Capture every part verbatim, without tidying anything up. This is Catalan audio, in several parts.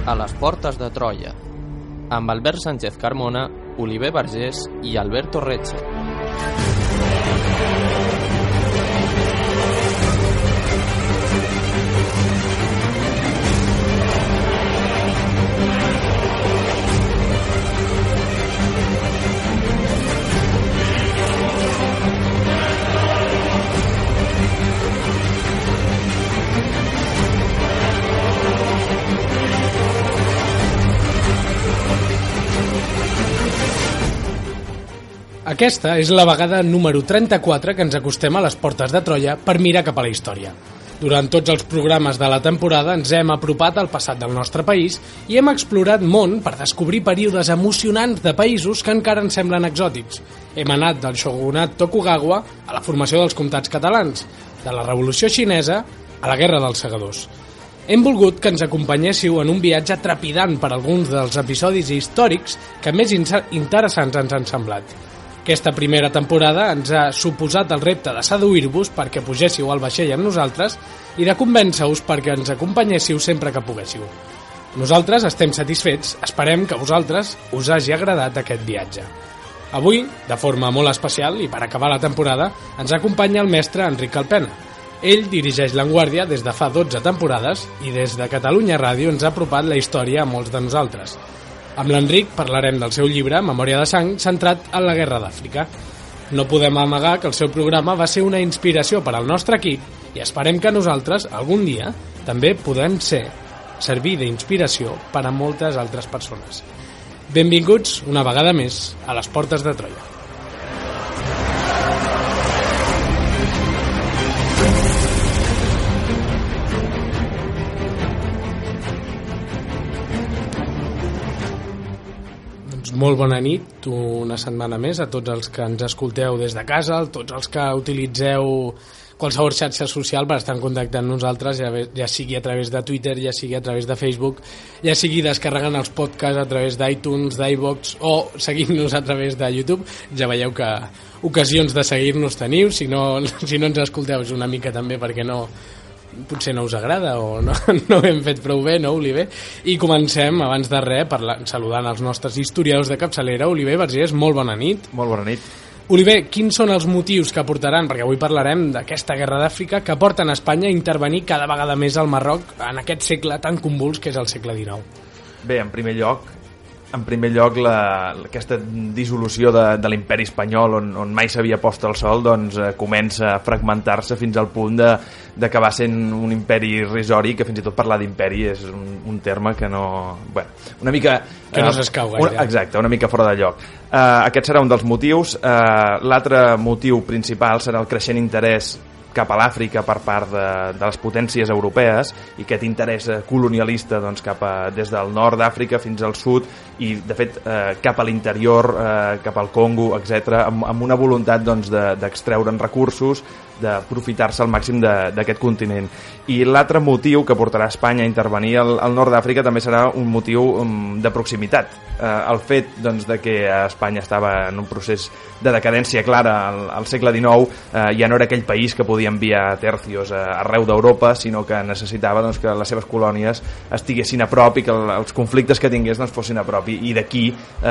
a les portes de Troia, amb Albert Sánchez Carmona, Oliver Vergés i Alberto Reche. Aquesta és la vegada número trenta-quatre que ens acostem a les portes de Troia per mirar cap a la història. Durant tots els programes de la temporada ens hem apropat al passat del nostre país i hem explorat món per descobrir períodes emocionants de països que encara ens semblen exòtics. Hem anat del shogunat Tokugawa a la formació dels comtats catalans, de la Revolució Xinesa a la Guerra dels Segadors. Hem volgut que ens acompanyéssiu en un viatge trepidant per alguns dels episodis històrics que més interessants ens han semblat. Aquesta primera temporada ens ha suposat el repte de seduir-vos perquè pugéssiu al vaixell amb nosaltres i de convèncer-vos perquè ens acompanyéssiu sempre que poguéssiu. Nosaltres estem satisfets, esperem que a vosaltres us hagi agradat aquest viatge. Avui, de forma molt especial i per acabar la temporada, ens acompanya el mestre Enric Alpena. Ell dirigeix L'Enguàrdia des de fa dotze temporades i des de Catalunya Ràdio ens ha apropat la història a molts de nosaltres. Amb l'Enric parlarem del seu llibre, Memòria de sang, centrat en la Guerra d'Àfrica. No podem amagar que el seu programa va ser una inspiració per al nostre equip i esperem que nosaltres, algun dia, també podem ser, servir d'inspiració per a moltes altres persones. Benvinguts, una vegada més, a les portes de Troia. Molt bona nit, una setmana més a tots els que ens escolteu des de casa, a tots els que utilitzeu qualsevol xarxa social per estar en contacte amb nosaltres, ja, ja sigui a través de Twitter, ja sigui a través de Facebook, ja sigui descarregant els podcasts a través d'iTunes, d'iVoox o seguint-nos a través de YouTube. Ja veieu que ocasions de seguir-nos teniu, si no, si no ens escolteu és una mica també perquè no... potser no us agrada o no, no ho hem fet prou bé, no, Oliver? I comencem, abans de res, parlant, saludant els nostres historiadors de capçalera. Oliver Vergés, molt bona nit. Molt bona nit. Oliver, quins són els motius que portaran, perquè avui parlarem d'aquesta guerra d'Àfrica, que porten a Espanya a intervenir cada vegada més al Marroc en aquest segle tan convuls que és el segle dinou? Bé, en primer lloc, en primer lloc la, aquesta dissolució de, de l'imperi espanyol on, on mai s'havia post el sol doncs, eh, comença a fragmentar-se fins al punt de, d'acabar sent un imperi irrisori, que fins i tot parlar d'imperi és un, un terme que no... Bueno, una mica... Que no s'escau gaire. Un, exacte, una mica fora de lloc. Eh, aquest serà un dels motius. Eh, l'altre motiu principal serà el creixent interès cap a l'Àfrica per part de, de les potències europees i aquest interès colonialista doncs, cap a, des del nord d'Àfrica fins al sud i de fet eh, cap a l'interior, eh, cap al Congo, etcètera, amb, amb una voluntat doncs, de, d'extreure'n recursos, d'aprofitar-se al màxim d'aquest continent. I l'altre motiu que portarà Espanya a intervenir al, al nord d'Àfrica també serà un motiu um, de proximitat. Eh, el fet doncs, de que Espanya estava en un procés de decadència clara al, al segle dinou, eh, ja no era aquell país que podia enviar tercios a, arreu d'Europa, sinó que necessitava doncs, que les seves colònies estiguessin a prop i que el, els conflictes que tingués doncs, fossin a prop. I, i d'aquí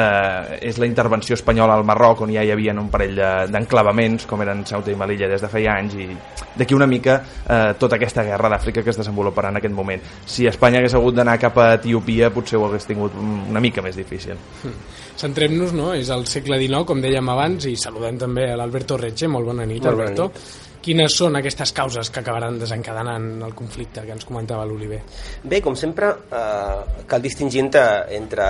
eh, és la intervenció espanyola al Marroc, on ja hi havia un parell d'enclavaments, com eren Ceuta i Melilla des de feia anys, i d'aquí una mica eh, tota aquesta guerra d'Àfrica que es desenvoluparà en aquest moment. Si Espanya hagués hagut d'anar cap a Etiòpia potser ho hagués tingut una mica més difícil. Centrem-nos, no? És el segle dinou, com dèiem abans, i saludem també a l'Alberto Reche. Molt bona nit, Molt Alberto. Bona nit. Quines són aquestes causes que acabaran desencadenant el conflicte que ens comentava l'Oliver? Bé, com sempre, eh, cal distingir entre, entre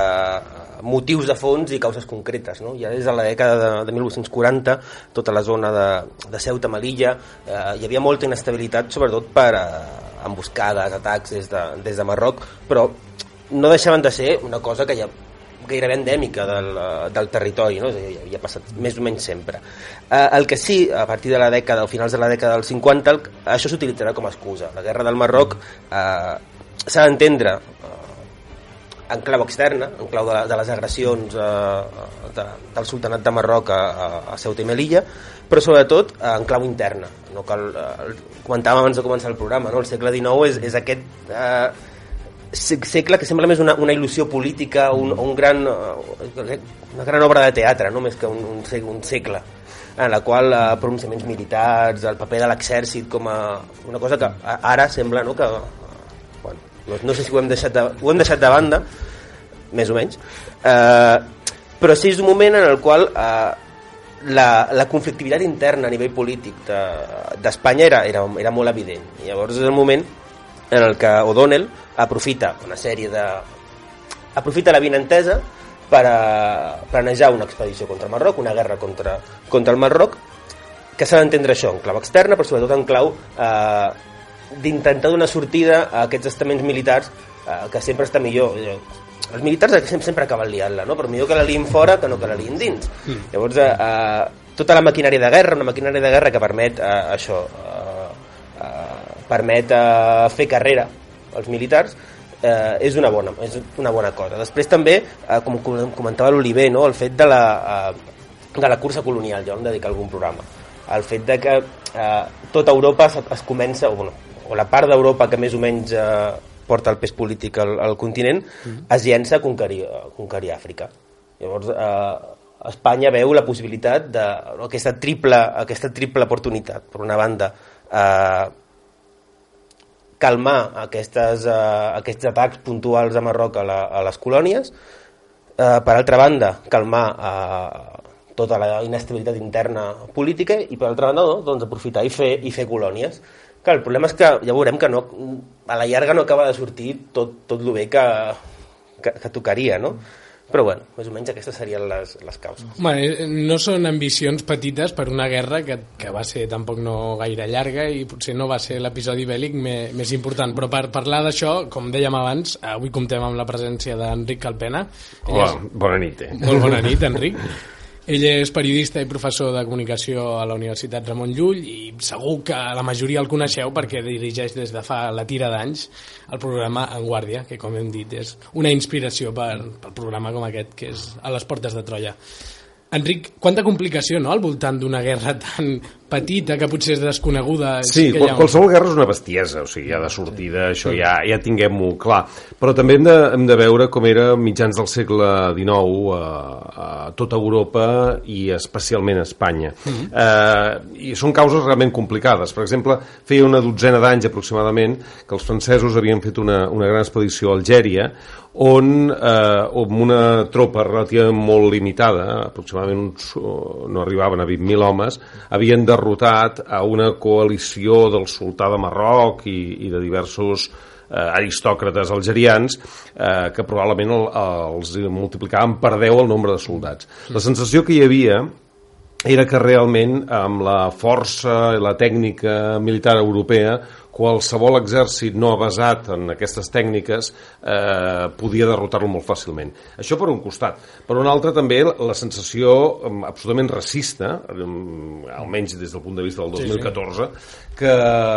motius de fons i causes concretes, no? Ja des de la dècada de, de mil vuit-cents quaranta, tota la zona de, de Ceuta, Melilla, eh, hi havia molta inestabilitat, sobretot per eh, emboscades, atacs des de, des de Marroc, però no deixaven de ser una cosa que ja gairebé endèmica del, del territori, no? Havia passat més o menys sempre. Eh, el que sí, a partir de la dècada, o finals de la dècada dels cinquanta, el, això s'utilitzarà com a excusa. La guerra del Marroc eh, s'ha d'entendre eh, en clau externa, en clau de, de les agressions eh, de, del sultanat de Marroc a, a Ceuta i Melilla, però sobretot eh, en clau interna. No cal, eh, comentàvem abans de començar el programa, no? El segle dinou és, és aquest... Eh, segle que sembla més una, una il·lusió política, un, un gran, una gran obra de teatre, no? Més que un, un, un segle, en la qual eh, pronunciaments militars, el paper de l'exèrcit com a una cosa que ara sembla, no? Que, bueno, no, no sé si ho hem deixat de, ho hem deixat de banda, més o menys, eh, però sí és un moment en el qual eh, la, la conflictivitat interna a nivell polític d'Espanya de, era, era, era molt evident. I llavors és el moment en el que O'Donnell aprofita una sèrie de... aprofita la vinentesa per a planejar una expedició contra el Marroc, una guerra contra, contra el Marroc, que s'ha d'entendre això en clau externa, però sobretot en clau eh, d'intentar donar sortida a aquests estaments militars eh, que sempre està millor. Els militars sempre, sempre acaben liant-la, no? Però millor que la liïn fora que no que la liïn dins. Mm. Llavors, eh, tota la maquinària de guerra, una maquinària de guerra que permet eh, això, eh, eh, permet eh, fer carrera als militars, eh, és, una bona, és una bona cosa. Després també, eh, com comentava l'Oliver, no? El fet de la, eh, de la cursa colonial, ja vam dedicar algun programa. El fet de que eh, tota Europa es, es comença, o, bueno, o la part d'Europa que més o menys eh, porta el pes polític al, al continent, mm-hmm. es llença a conquerir, a conquerir Àfrica. Llavors, eh, Espanya veu la possibilitat d'aquesta triple, aquesta triple oportunitat. Per una banda, eh, calmar aquestes, eh, aquests atacs puntuals a Marroc a, la, a les colònies, eh, per altra banda, calmar eh, tota la inestabilitat interna política i, per altra banda, no, doncs, aprofitar i fer, i fer colònies. Clar, el problema és que ja veurem que no, a la llarga no acaba de sortir tot, tot el bé que, que, que tocaria, no? Però bueno, més o menys aquestes serien les, les causes. Bueno, no són ambicions petites per una guerra que, que va ser tampoc no gaire llarga i potser no va ser l'episodi bèl·lic més, més important, però per parlar d'això, com dèiem abans, avui comptem amb la presència d'Enric Calpena. Hola, és... bona nit. Eh? Molt bona nit, Enric. Ell és periodista i professor de comunicació a la Universitat Ramon Llull i segur que la majoria el coneixeu perquè dirigeix des de fa la tira d'anys el programa En Guàrdia, que com hem dit és una inspiració per, per programa com aquest, que és A les portes de Troia. Enric, quanta complicació, no?, al voltant d'una guerra tan petita que potser és desconeguda. Sí, que qual, qualsevol guerra és una bestiesa, o sigui, ja de sortida, això ja, ja tinguem-ho clar. Però també hem de, hem de veure com era mitjans del segle dinou a, a tota Europa i especialment a Espanya. Mm-hmm. eh, I són causes realment complicades. Per exemple, feia una dotzena d'anys aproximadament que els francesos havien fet una, una gran expedició a Algèria on, eh, amb una tropa relativament molt limitada, aproximadament uns, no arribaven a vint mil homes, havien derrotat a una coalició del sultà de Marroc i, i de diversos eh, aristòcrates algerians eh, que probablement el, els multiplicaven per deu el nombre de soldats. La sensació que hi havia era que realment amb la força i la tècnica militar europea qualsevol exèrcit no basat en aquestes tècniques eh, podia derrotar-lo molt fàcilment. Això per un costat. Per un altre també la sensació um, absolutament racista, um, almenys des del punt de vista del dos mil catorze, sí, sí. Que,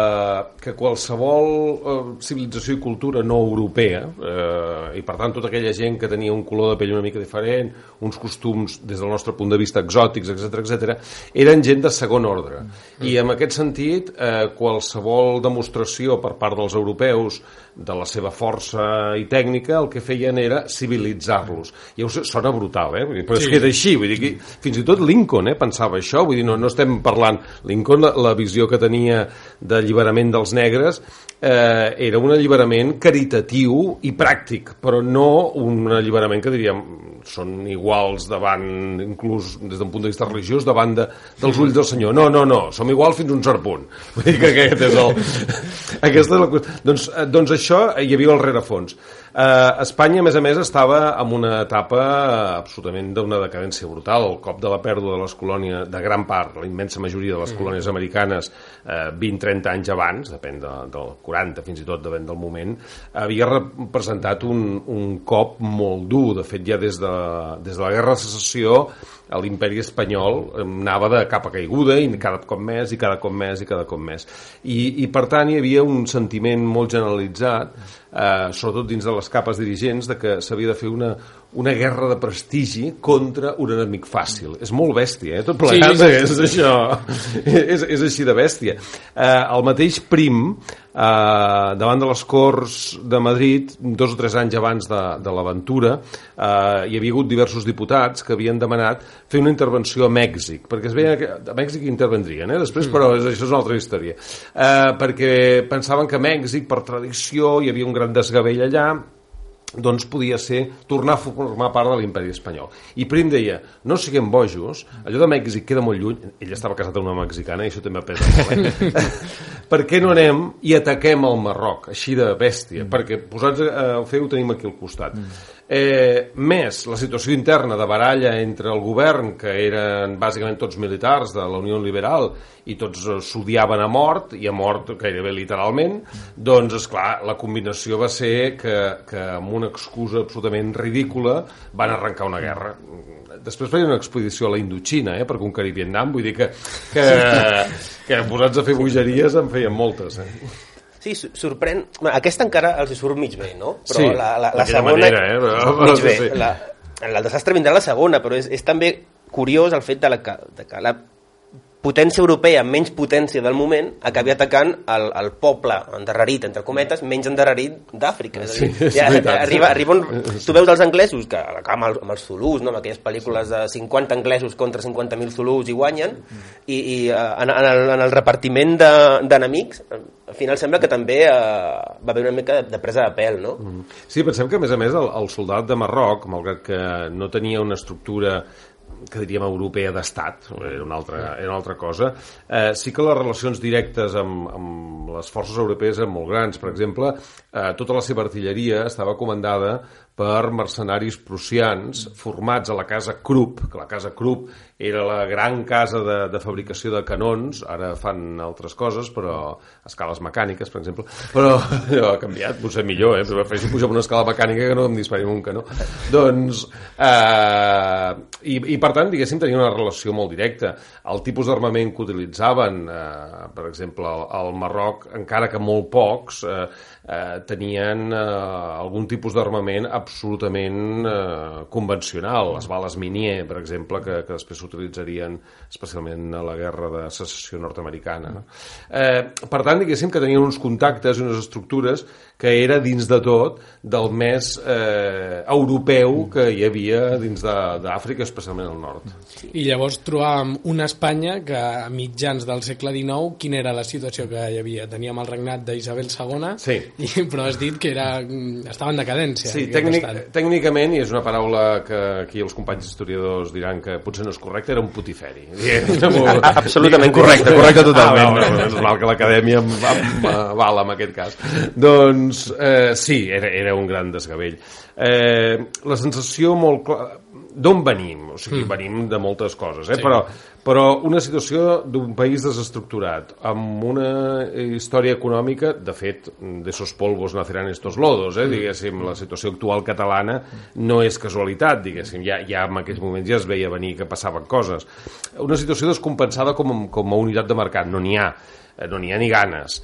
que qualsevol uh, civilització i cultura no europea, eh, i per tant tota aquella gent que tenia un color de pell una mica diferent, uns costums des del nostre punt de vista exòtics, etcètera, etcètera, eren gent de segon ordre. Mm. I en aquest sentit, eh, qualsevol demostració per part dels europeus de la seva força i tècnica, el que feien era civilitzar-los. Ja us sona brutal, eh? Però sí, és que era així, vull dir que fins i tot Lincoln eh, pensava això, vull dir, no, no estem parlant... Lincoln, la, la visió que tenia d'alliberament dels negres eh, era un alliberament caritatiu i pràctic, però no un alliberament que diríem són iguals davant, inclús des d'un punt de vista religiós, davant de, dels ulls del Senyor. No, no, no, som iguals fins a un cert punt. Vull dir que aquest és el... Aquesta és la qüestió. Doncs, doncs això hi havia el rerefons. Uh, Espanya, a més a més, estava en una etapa absolutament d'una decadència brutal. El cop de la pèrdua de les colònies, de gran part, la immensa majoria de les colònies americanes, uh, vint a trenta anys abans, depèn de, del quaranta fins i tot, depèn del moment, havia representat un, un cop molt dur. De fet, ja des de, des de la Guerra de Secessió, l'imperi espanyol anava de capa caiguda i cada cop més, i cada cop més, i cada cop més. I, i per tant, hi havia un sentiment molt generalitzat, eh, sobretot dins de les capes dirigents, de que s'havia de fer una, una guerra de prestigi contra un enemic fàcil. És molt bèstia, eh? Tot plegat sí, sí, és això. és, és així de bèstia. Eh, el mateix Prim, eh, davant de les Corts de Madrid, dos o tres anys abans de, de l'aventura, eh, hi havia hagut diversos diputats que havien demanat fer una intervenció a Mèxic, perquè es veia que a Mèxic intervendrien, eh? Després, però això és una altra història. Eh, perquè pensaven que a Mèxic, per tradició, hi havia un gran desgavell allà, doncs podia ser tornar a formar part de l'imperi espanyol. I Prim deia, no siguem bojos, allò de Mèxic queda molt lluny, ell estava casat amb una mexicana i això també pesa molt, eh? Per què no anem i ataquem el Marroc, així de bèstia? Mm. Perquè posats a fer ho tenim aquí al costat. Mm. Eh, més la situació interna de baralla entre el govern, que eren bàsicament tots militars de la Unió Liberal i tots s'odiaven a mort, i a mort gairebé literalment, doncs esclar, la combinació va ser que, que amb una excusa absolutament ridícula van arrencar una guerra. Després feien una expedició a la Indoxina, eh, per conquerir Vietnam, vull dir que, que, que posats a fer bogeries en feien moltes, eh? Sí, sorprèn... Aquesta encara els surt mig bé, no? Però sí, la, la, la segona... manera, eh? Però, mig bé. Sí. La, el desastre vindrà la segona, però és, és també curiós el fet de, la, de que la potència europea, menys potència del moment, acabi atacant el, el poble endarrerit, entre cometes, menys endarrerit d'Àfrica. Sí, ja, arriba, arriba un, tu veus els anglesos, que amb, el, amb els zulús, no? Amb aquelles pel·lícules de cinquanta anglesos contra cinquanta mil zulús i guanyen, i, i en, en, el, en el repartiment d'enemics, de, al final sembla que també eh, va haver una mica de presa de pèl, no? Sí, pensem que a més a més el, el soldat de Marroc, malgrat que no tenia una estructura que diríem europea d'estat, era una altra, era una altra cosa, eh, sí que les relacions directes amb, amb les forces europees eren molt grans. Per exemple, eh, tota la seva artilleria estava comandada per mercenaris prussians formats a la casa Krupp, que la casa Krupp era la gran casa de, de fabricació de canons, ara fan altres coses, però escales mecàniques, per exemple, però ha canviat, potser millor, eh? Però prefereixo pujar amb una escala mecànica que no em disparin amb un canó. Doncs, eh, i, i per tant, diguéssim, tenia una relació molt directa. El tipus d'armament que utilitzaven, eh, per exemple, al, al Marroc, encara que molt pocs, eh, eh, tenien eh, algun tipus d'armament absolutament eh, convencional, les bales Minier, per exemple, que, que després s'utilitzarien especialment a la guerra de secessió nord-americana. No? Eh, per tant, diguéssim que tenien uns contactes i unes estructures que era dins de tot del més eh, europeu que hi havia dins d'Àfrica, especialment al nord. I llavors trobàvem una Espanya que a mitjans del segle dinou, quina era la situació que hi havia? Teníem el regnat d'Isabel segona, sí. i, però has dit que era, estava en decadència. Sí, tècnic, tècnicament, i és una paraula que aquí els companys historiadors diran que potser no és correcta, era un putiferi. Molt... Absolutament correcte, correcte totalment. Ah, no, és mal que l'acadèmia val en aquest cas. Doncs eh, sí, era, era un gran desgavell. Eh, la sensació molt clara... D'on venim? O sigui, mm. venim de moltes coses, eh? Sí. Però, però una situació d'un país desestructurat, amb una història econòmica, de fet, de esos polvos nacerán estos lodos, eh? Diguéssim, la situació actual catalana no és casualitat, diguéssim, ja, ja en aquells moments ja es veia venir que passaven coses. Una situació descompensada com, com a unitat de mercat, no n'hi ha, no n'hi ha ni ganes.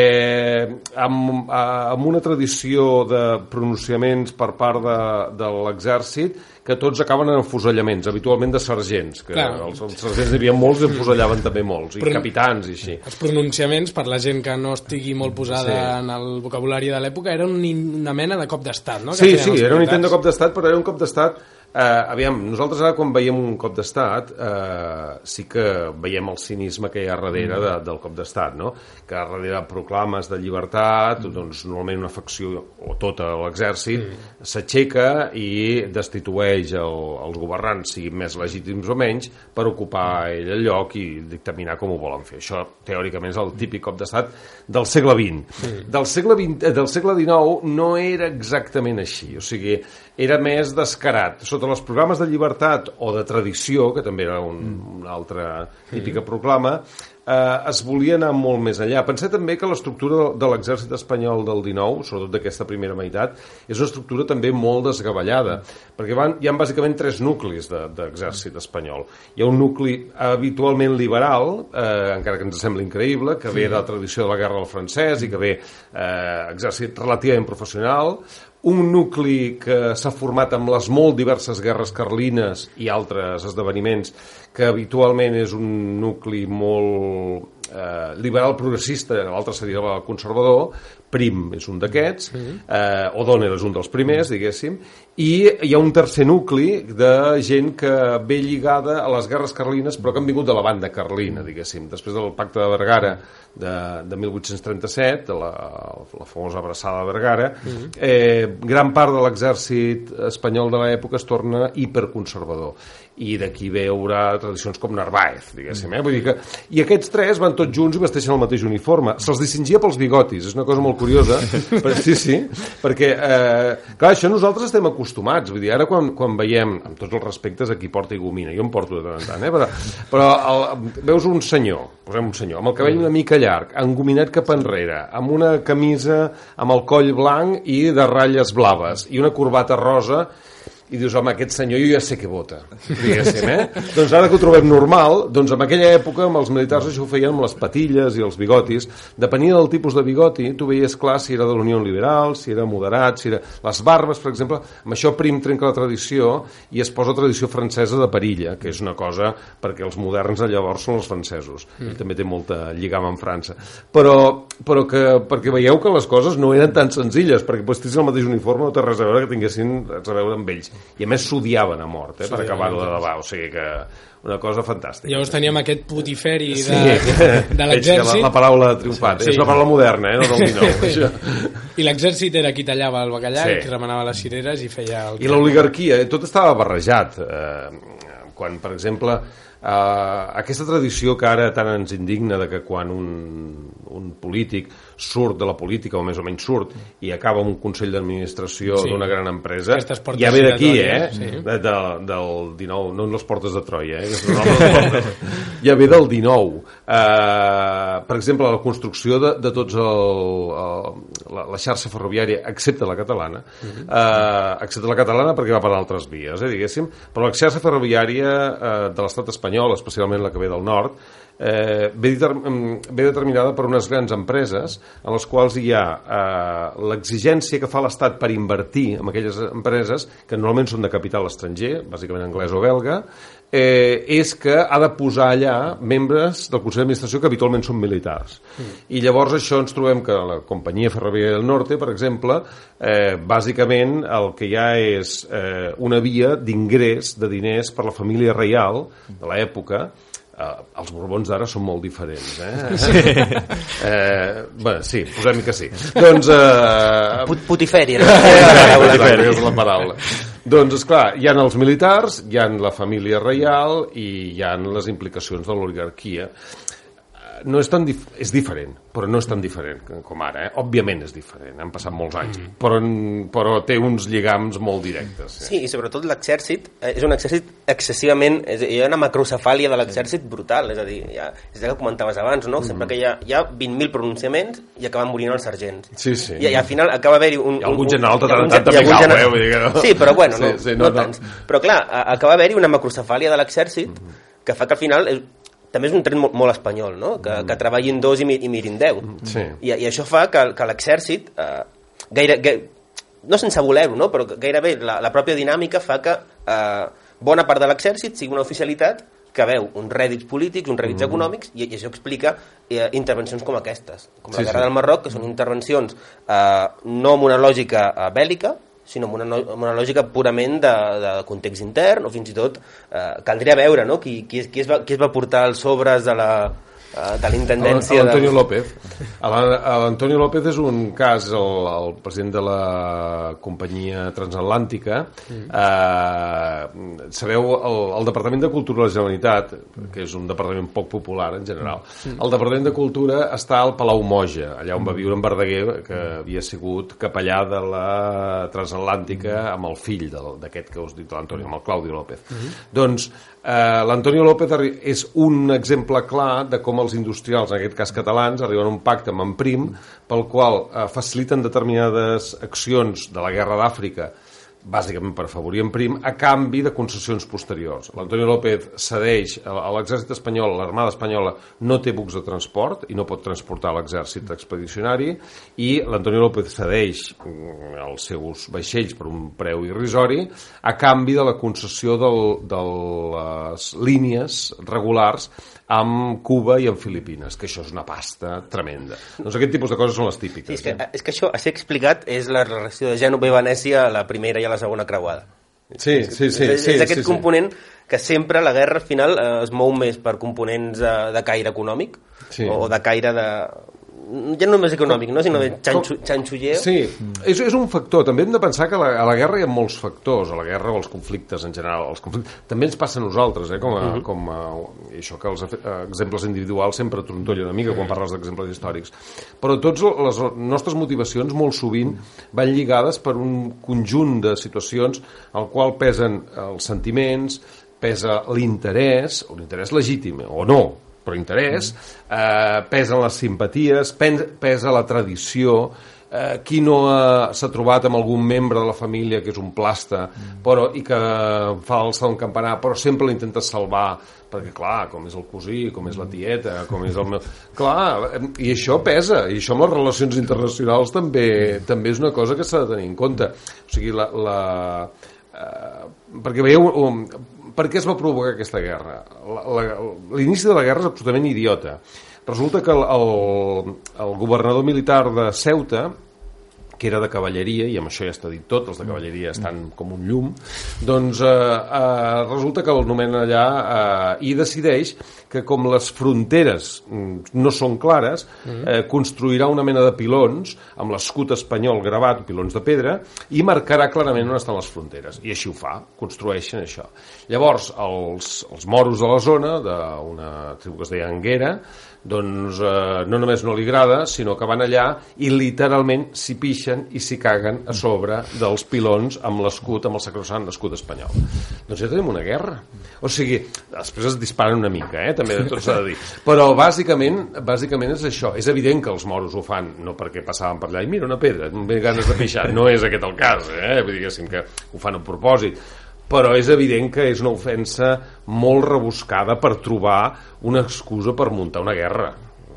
Eh, amb, amb una tradició de pronunciaments per part de, de l'exèrcit que tots acaben en afusellaments, habitualment de sergents, que els, els sergents hi havia molts i enfusellaven també molts, i Pro... capitans i així. Els pronunciaments, per la gent que no estigui molt posada sí. en el vocabulari de l'època, eren una mena de cop d'estat, no? Sí, sí, era un intent de cop d'estat, però era un cop d'estat. Eh, aviam, nosaltres ara quan veiem un cop d'estat eh, sí que veiem el cinisme que hi ha darrere de, del cop d'estat, no? Que darrere proclames de llibertat, doncs normalment una facció o tota l'exèrcit s'aixeca i destitueix el, els governants, siguin més legítims o menys, per ocupar ell el lloc i dictaminar com ho volen fer. Això teòricament és el típic cop d'estat del segle vint. Del segle vint, del segle dinou no era exactament així, o sigui, era més descarat. Sota els programes de llibertat o de tradició, que també era un, una altra típica proclama, eh, es volia anar molt més enllà. Pensé també que l'estructura de l'exèrcit espanyol del dinou, sobretot d'aquesta primera meitat, és una estructura també molt desgavellada, perquè van, hi ha bàsicament tres nuclis d'exèrcit de, espanyol. Hi ha un nucli habitualment liberal, eh, encara que ens sembla increïble, que ve de la tradició de la guerra del francès i que ve eh, exèrcit relativament professional, un nucli que s'ha format amb les molt diverses guerres carlines i altres esdeveniments, que habitualment és un nucli molt eh, liberal progressista, l'altre seria el conservador. Prim és un d'aquests, eh, O'Donnell és un dels primers, diguéssim, i hi ha un tercer nucli de gent que ve lligada a les guerres carlines, però que han vingut de la banda carlina, diguéssim. Després del pacte de Vergara de, de mil vuit-cents trenta-set, de la, la famosa abraçada de Vergara, eh, gran part de l'exèrcit espanyol de l'època es torna hiperconservador. I d'aquí veure tradicions com Narváez, diguéssim. Eh? Vull dir que... I aquests tres van tots junts i vesteixen el mateix uniforme. Se'ls distingia pels bigotis, és una cosa molt curiosa, però, sí, sí, perquè, eh, clar, això nosaltres estem acostumats, vull dir, ara quan, quan veiem, amb tots els respectes, a qui porta i gomina, jo em porto de tant en tant, eh, però, però el, veus un senyor, posem un senyor, amb el cabell una mica llarg, engominat cap enrere, amb una camisa amb el coll blanc i de ratlles blaves, i una corbata rosa, i dius, home, aquest senyor jo ja sé què vota, diguéssim, eh? Doncs ara que ho trobem normal, doncs en aquella època amb els militars això ho feien amb les patilles i els bigotis, depenent del tipus de bigoti, tu veies clar si era de l'Unió Liberal, si era moderat, si era... Les barbes, per exemple, amb això Prim trenca la tradició i es posa tradició francesa de perilla, que és una cosa perquè els moderns de llavors són els francesos. Mm. Ell també té molta lligama amb França. Però, però que, perquè veieu que les coses no eren tan senzilles, perquè vestir-se el mateix uniforme no té res a veure que tinguessin res a veure amb ells. I a més s'odiaven a mort, eh, per acabar-ho de debà, o sigui que una cosa fantàstica. Llavors teníem aquest putiferi de, sí. de l'exèrcit. La, la paraula triomfat, sí. És una paraula moderna, eh, no del dinou. Això. I l'exèrcit era qui tallava el bacallà, sí. Qui remenava les cireres i feia... El... I l'oligarquia, tot estava barrejat. Eh, quan, per exemple, eh, aquesta tradició que ara tant ens indigna de que quan un, un polític surt de la política, o més o menys surt, i acaba un consell d'administració sí. D'una gran empresa, ja ve d'aquí, eh? Sí. De, de, del dinou, no en les portes de Troia, eh? Ja ve del dinou. Eh, per exemple, la construcció de, de tots el, el, la, la xarxa ferroviària, excepte la catalana, uh-huh. eh, excepte la catalana perquè va per altres vies, eh, diguéssim, però la xarxa ferroviària eh, de l'estat espanyol, especialment la que ve del nord, Eh, ve, ve determinada per unes grans empreses en les quals hi ha eh, l'exigència que fa l'Estat per invertir en aquelles empreses, que normalment són de capital estranger, bàsicament anglès o belga, eh, és que ha de posar allà membres del Consell d'Administració que habitualment són militars. Mm. I llavors això ens trobem que la companyia ferroviària del Norte, per exemple, eh, bàsicament el que hi ha és eh, una via d'ingrés de diners per la família reial de l'època. Uh, els Borbons d'ara són molt diferents, eh? Sí. eh, bueno, sí, posem que sí. Doncs... Uh... Put Putiferi, no? Putiferi és la paraula. Doncs, esclar, hi ha els militars, hi ha la família reial i hi ha les implicacions de l'oligarquia. No és tan dif... és diferent, però no és tan diferent com ara, eh? Òbviament és diferent, han passat molts anys, mm. però, però té uns lligams molt directes. Eh? Sí, i sobretot l'exèrcit és un exèrcit excessivament... És, hi ha una macrocefàlia de l'exèrcit brutal, és a dir, ja, és el que comentaves abans, no? Sempre que hi ha, hi ha vint mil pronunciaments i acaben morint els sergents. Sí, sí. I, i al final acaba haver-hi un... Hi ha algun un, general de tant en tant també cau, eh? Vull dir que no. Sí, però bueno, no, sí, sí, no, no tants. Però clar, acaba haver-hi una macrocefàlia de l'exèrcit mm. que fa que al final... És, també és un tret molt, molt espanyol, no? Que, mm. que treballin dos i, mi, i mirin deu. Sí. I, I això fa que, que l'exèrcit, eh, gaire, gaire, no sense voler-ho, no? Però gairebé la, la pròpia dinàmica fa que eh, bona part de l'exèrcit sigui una oficialitat que veu uns rèdits polítics, uns rèdits mm. econòmics, i, i això explica eh, intervencions com aquestes, com la sí, Guerra sí. del Marroc, que són intervencions eh, no amb una lògica eh, bèl·lica, sinó amb una, amb una lògica purament de, de context intern, o fins i tot eh, caldria veure, no? qui, qui, qui, es va, qui es va portar els sobres de la, de l'intendència... L'Antonio de... López. L'Antonio López és un cas, el, el president de la companyia transatlàntica. Mm. Eh, sabeu, el, el Departament de Cultura de la Generalitat, que és un departament poc popular en general, mm. el Departament de Cultura està al Palau Moja, allà on va viure en Verdaguer, que havia sigut capellà de la transatlàntica amb el fill d'aquest que us dic, l'Antonio, amb el Claudio López. Mm. Doncs eh, l'Antonio López és un exemple clar de com els industrials, en aquest cas catalans, arriben a un pacte amb en Prim pel qual eh, faciliten determinades accions de la Guerra d'Àfrica bàsicament per afavorir en Prim, a canvi de concessions posteriors. L'Antonio López cedeix a l'exèrcit espanyol, l'Armada espanyola no té bucs de transport i no pot transportar l'exèrcit expedicionari, i l'Antonio López cedeix els seus vaixells per un preu irrisori a canvi de la concessió del, de les línies regulars amb Cuba i amb Filipines, que això és una pasta tremenda. Doncs aquest tipus de coses són les típiques. Sí, és, que, eh? és que això, a ser explicat, és la relació de Gènova i Venècia a la primera i a la segona creuada. Sí, sí, sí. És, sí, és aquest sí, component sí. que sempre la guerra al final eh, es mou més per components de, de caire econòmic sí. o de caire de... ja no només econòmic, no? sinó de xanxu, xanxulleo. Sí, és, és un factor. També hem de pensar que a la, a la guerra hi ha molts factors, a la guerra o als conflictes en general. Els conflictes, també ens passa a nosaltres, eh? com, a, uh-huh. com a, això que els exemples individuals sempre trontollen una mica quan parles d'exemples històrics. Però totes les nostres motivacions molt sovint van lligades per un conjunt de situacions al qual pesen els sentiments, pesa l'interès, o l'interès legítim, o no, però interès, eh, pesen les simpaties, pesa la tradició, eh, qui no ha, s'ha trobat amb algun membre de la família que és un plasta però, i que fa el segon campanar, però sempre l'intenta salvar, perquè clar, com és el cosí, com és la tieta, com és el meu... Clar, i això pesa, i això amb les relacions internacionals també, també és una cosa que s'ha de tenir en compte. O sigui, la... la eh, perquè veieu... Um, per què es va provocar aquesta guerra? L'inici de la guerra és absolutament idiota. Resulta que el, el, el governador militar de Ceuta, que era de cavalleria, i amb això ja està dit tot, els de cavalleria estan com un llum, doncs eh, eh, resulta que el nomena allà eh, i decideix que com les fronteres no són clares, eh, construirà una mena de pilons amb l'escut espanyol gravat, pilons de pedra, i marcarà clarament on estan les fronteres. I així ho fa, construeixen això. Llavors, els, els moros de la zona, d'una tribu que es deia Anguera, doncs eh, no només no li agrada, sinó que van allà i literalment s'hi pixen i s'hi caguen a sobre dels pilons amb l'escut, amb el sacrosant escut espanyol. Doncs ja tenim una guerra. O sigui, després es disparen una mica, eh? També tot s'ha de dir. Però bàsicament, bàsicament és això. És evident que els moros ho fan, no perquè passaven per allà i mira una pedra, em ve ganes de pixar. No és aquest el cas, eh? Vull dir, diguéssim que ho fan a propòsit. Però és evident que és una ofensa molt rebuscada per trobar una excusa per muntar una guerra.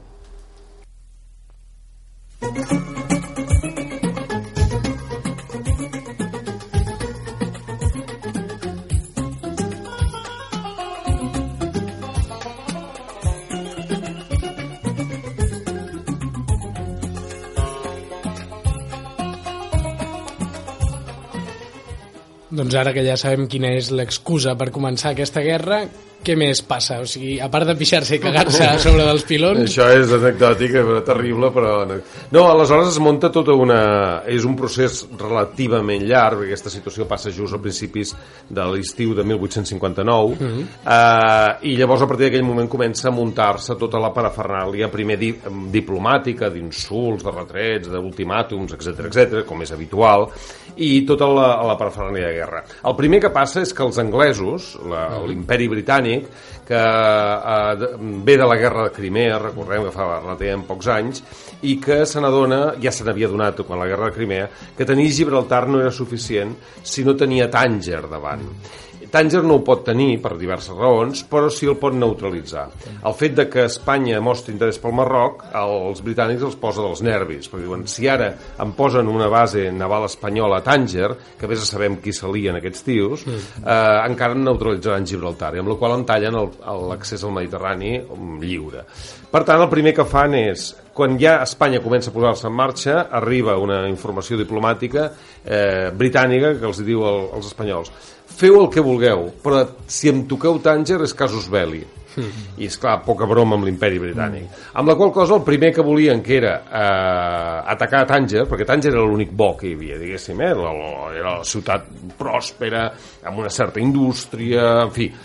Doncs ara que ja sabem quina és l'excusa per començar aquesta guerra, què més passa? O sigui, a part de pixar-se i cagar-se a sobre dels pilons... Això és anecdòtic, però terrible, però... No, aleshores es munta tota una... És un procés relativament llarg, perquè aquesta situació passa just a principis de l'estiu de mil vuit-cents cinquanta-nou, uh-huh. eh, i llavors a partir d'aquell moment comença a muntar-se tota la parafernàlia, primer di diplomàtica, d'insults, de retrets, d'ultimàtums, etcètera, etcètera, com és habitual, i tota la, la parafernàlia de guerra. El primer que passa és que els anglesos, l'imperi britànic, que eh, ve de la guerra de Crimea, recordem que fa relativament pocs anys, i que se n'adona, ja se n'havia donat quan la guerra de Crimea, que tenir Gibraltar no era suficient si no tenia Tànger davant. Tànger no ho pot tenir per diverses raons, però sí el pot neutralitzar. El fet de que Espanya mostri interès pel Marroc, els britànics els posa dels nervis, perquè diuen, si ara em posen una base naval espanyola a Tànger, que vés a sabem qui s'alien aquests tios, eh, encara neutralitzaran Gibraltar, i amb la qual en tallen l'accés al Mediterrani lliure. Per tant, el primer que fan és, quan ja Espanya comença a posar-se en marxa, arriba una informació diplomàtica eh, britànica que els diu el, als espanyols: feu el que vulgueu, però si em toqueu Tànger és casus belli. Mm. I és clar, poca broma amb l'imperi britànic. Mm. Amb la qual cosa el primer que volien, que era eh, atacar Tànger, perquè Tànger era l'únic bo que hi havia, diguéssim, eh? Era la ciutat pròspera, amb una certa indústria, en fi.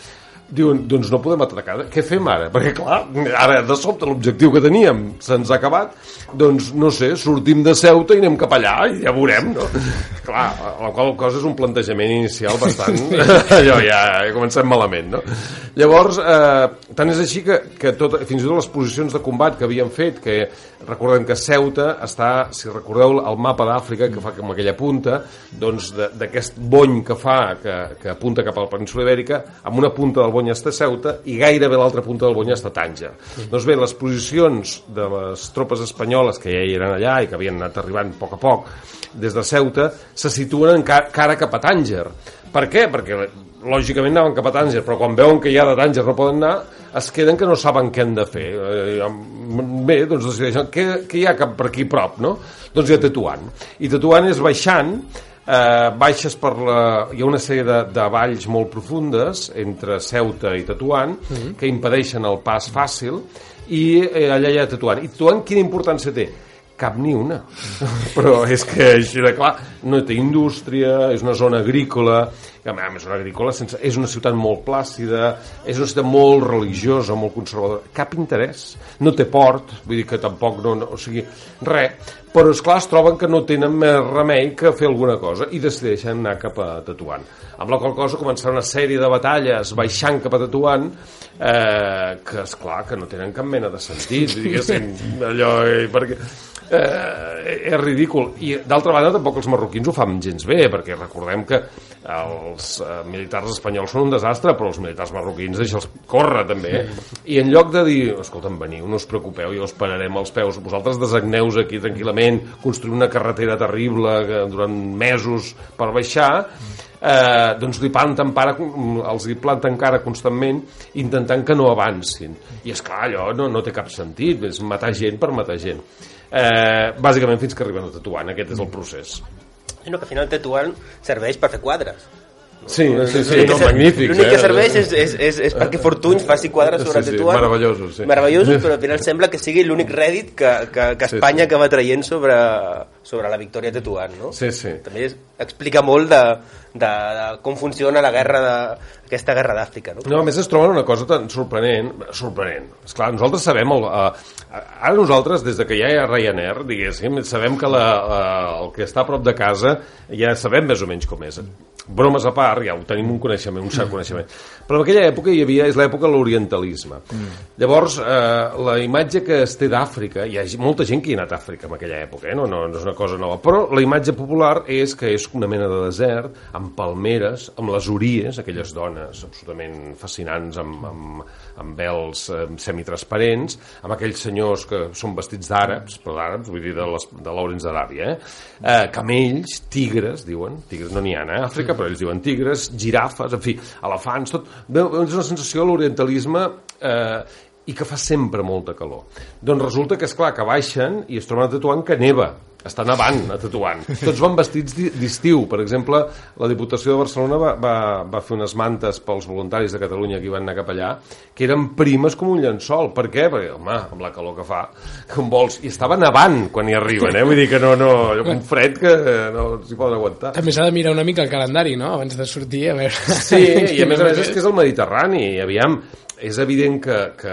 diuen, doncs no podem atracar, què fem ara? Perquè clar, ara de sobte l'objectiu que teníem se'ns ha acabat, doncs no sé, sortim de Ceuta i anem cap allà i ja veurem, no? Clar, la qual cosa és un plantejament inicial bastant, allò ja, ja comencem malament, no? Llavors, eh, tant és així que, que tot, fins i tot les posicions de combat que havien fet, que recordem que Ceuta està, si recordeu el mapa d'Àfrica que fa com aquella punta, doncs d'aquest bony que fa, que, que apunta cap a la península Ibèrica, amb una punta del bony està Ceuta i gairebé l'altra punta del bony està Tànger. Mm. Doncs bé, les posicions de les tropes espanyoles que ja hi eren allà i que havien anat arribant a poc a poc des de Ceuta se situen encara cara cap a Tànger. Per què? Perquè lògicament anaven cap a Tànger, però quan veuen que ja de Tànger no poden anar, es queden que no saben què han de fer. Bé, doncs decideixen, què, què hi ha cap per aquí prop, no? Doncs hi ha Tetuan. I Tetuan és baixant, eh, baixes per la... Hi ha una sèrie de, de valls molt profundes entre Ceuta i Tetuan mm-hmm. que impedeixen el pas fàcil i eh, allà hi ha Tetuan. I Tetuan quina importància té? Cap ni una. Però és que així de clar, no té indústria, és una zona agrícola, que a més és una agrícola sense, és una ciutat molt plàcida, és una ciutat molt religiosa, molt conservadora, cap interès, no té port, vull dir que tampoc no, no o sigui, res, però esclar es troben que no tenen més remei que fer alguna cosa i decideixen anar cap a Tetuan, amb la qual cosa començarà una sèrie de batalles baixant cap a Tetuan, eh, que esclar que no tenen cap mena de sentit, diguéssim, allò, eh, perquè Eh, és ridícul i d'altra banda tampoc els marroquins ho fan gens bé perquè recordem que els eh, militars espanyols són un desastre però els militars marroquins deixa'ls córrer també i en lloc de dir escolta'm veniu, no us preocupeu, jo us pararem els peus vosaltres desagneu aquí tranquil·lament construir una carretera terrible que durant mesos per baixar Eh, doncs li planten para, els hi planten cara constantment intentant que no avancin i esclar allò no, no té cap sentit és matar gent per matar gent eh, bàsicament fins que arriben a Tetuan aquest és el procés no, que al final Tetuan serveix per fer quadres. Sí, sí, sí, no, magnífic. L'únic que serveix és, és, és, és perquè Fortuny faci quadres sobre sí, sí, Tetuan. Meravellosos, sí. Meravellosos, però al final sembla que sigui l'únic rèdit que, que, que Espanya sí, sí. acaba traient sobre, sobre la victòria de Tetuan, no? Sí, sí. També és, explica molt de, de, de com funciona la guerra de, aquesta guerra d'Àfrica, no? No, a més es troben una cosa tan sorprenent, sorprenent. Esclar, nosaltres sabem, el, uh, ara nosaltres, des de que ja hi ha Ryanair, diguéssim, sabem que la, uh, el que està a prop de casa ja sabem més o menys com és. Bromes a part, ja ho tenim un coneixement, un cert coneixement. Però en aquella època hi havia, és l'època de l'orientalisme. Mm. Llavors, eh, la imatge que es té d'Àfrica, hi ha molta gent que hi ha anat a Àfrica en aquella època, eh? no, no, no és una cosa nova, però la imatge popular és que és una mena de desert, amb palmeres, amb les ories, aquelles dones absolutament fascinants, amb, amb, amb vels eh, semitransparents, amb aquells senyors que són vestits d'àrabs, però d'àrabs, vull dir, de, les, de Lawrence d'Aràbia, eh? Eh, camells, tigres, diuen, tigres no n'hi ha, eh? Àfrica, però ells diuen tigres, girafes, en fi, elefants, tot. És una sensació de l'orientalisme eh, i que fa sempre molta calor. Doncs resulta que, és clar que baixen i es troben a Tetuan que neva. Està nevant a Tetuan. Tots van vestits d'estiu. Per exemple, la Diputació de Barcelona va, va, va fer unes mantes pels voluntaris de Catalunya que hi van anar cap allà, que eren primes com un llençol. Per què? Perquè, home, amb la calor que fa, com vols. I estava nevant quan hi arriben, eh? Vull dir que no, no, un fred que no s'hi poden aguantar. També s'ha de mirar una mica el calendari, no?, abans de sortir, a veure... Sí, i a més a més és que és el Mediterrani, i aviam, és evident que, que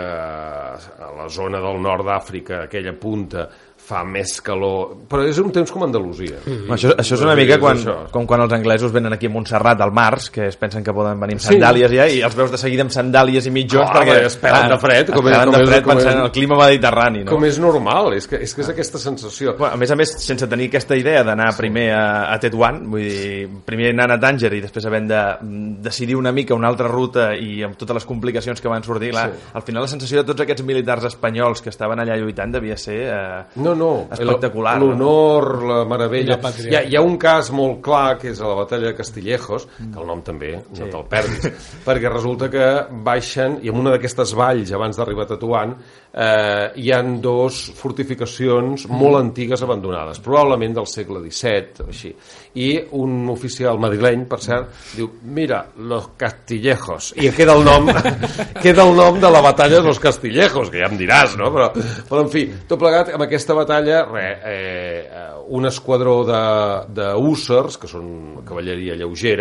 a la zona del nord d'Àfrica, aquella punta, fa més calor, però és un temps com Andalusia. Mm-hmm. Això, això és una mica quan, com quan els anglesos venen aquí a Montserrat al març, que es pensen que poden venir amb sandàlies sí. ja, i els veus de seguida amb sandàlies i mitjons, oh, perquè es pelen de fred, com és, com de fred com pensant en el clima mediterrani. No? Com és normal, és que és, que és aquesta sensació. Bueno, a més a més, sense tenir aquesta idea d'anar sí. primer a, a Tetuan, vull dir, primer anant a Tànger i després havent de decidir una mica una altra ruta i amb totes les complicacions que van sortir, clar, sí. al final la sensació de tots aquests militars espanyols que estaven allà lluitant devia ser eh, no, no. espectacular. L'honor, la meravella. Hi ha, hi ha un cas molt clar, que és a la batalla de Castillejos, que el nom també, sí. no te'l perdis, perquè resulta que baixen, i en una d'aquestes valls, abans d'arribar a Tetuan, eh, hi han dos fortificacions molt antigues abandonades, probablement del segle disset, o així. I un oficial madrileny, per cert, diu, mira, los Castillejos, i queda el nom queda el nom de la batalla de los Castillejos, que ja em diràs, no? Però, però en fi, tot plegat, amb aquesta batalla, re, eh, un esquadró de, de hússars, que són cavalleria lleugera,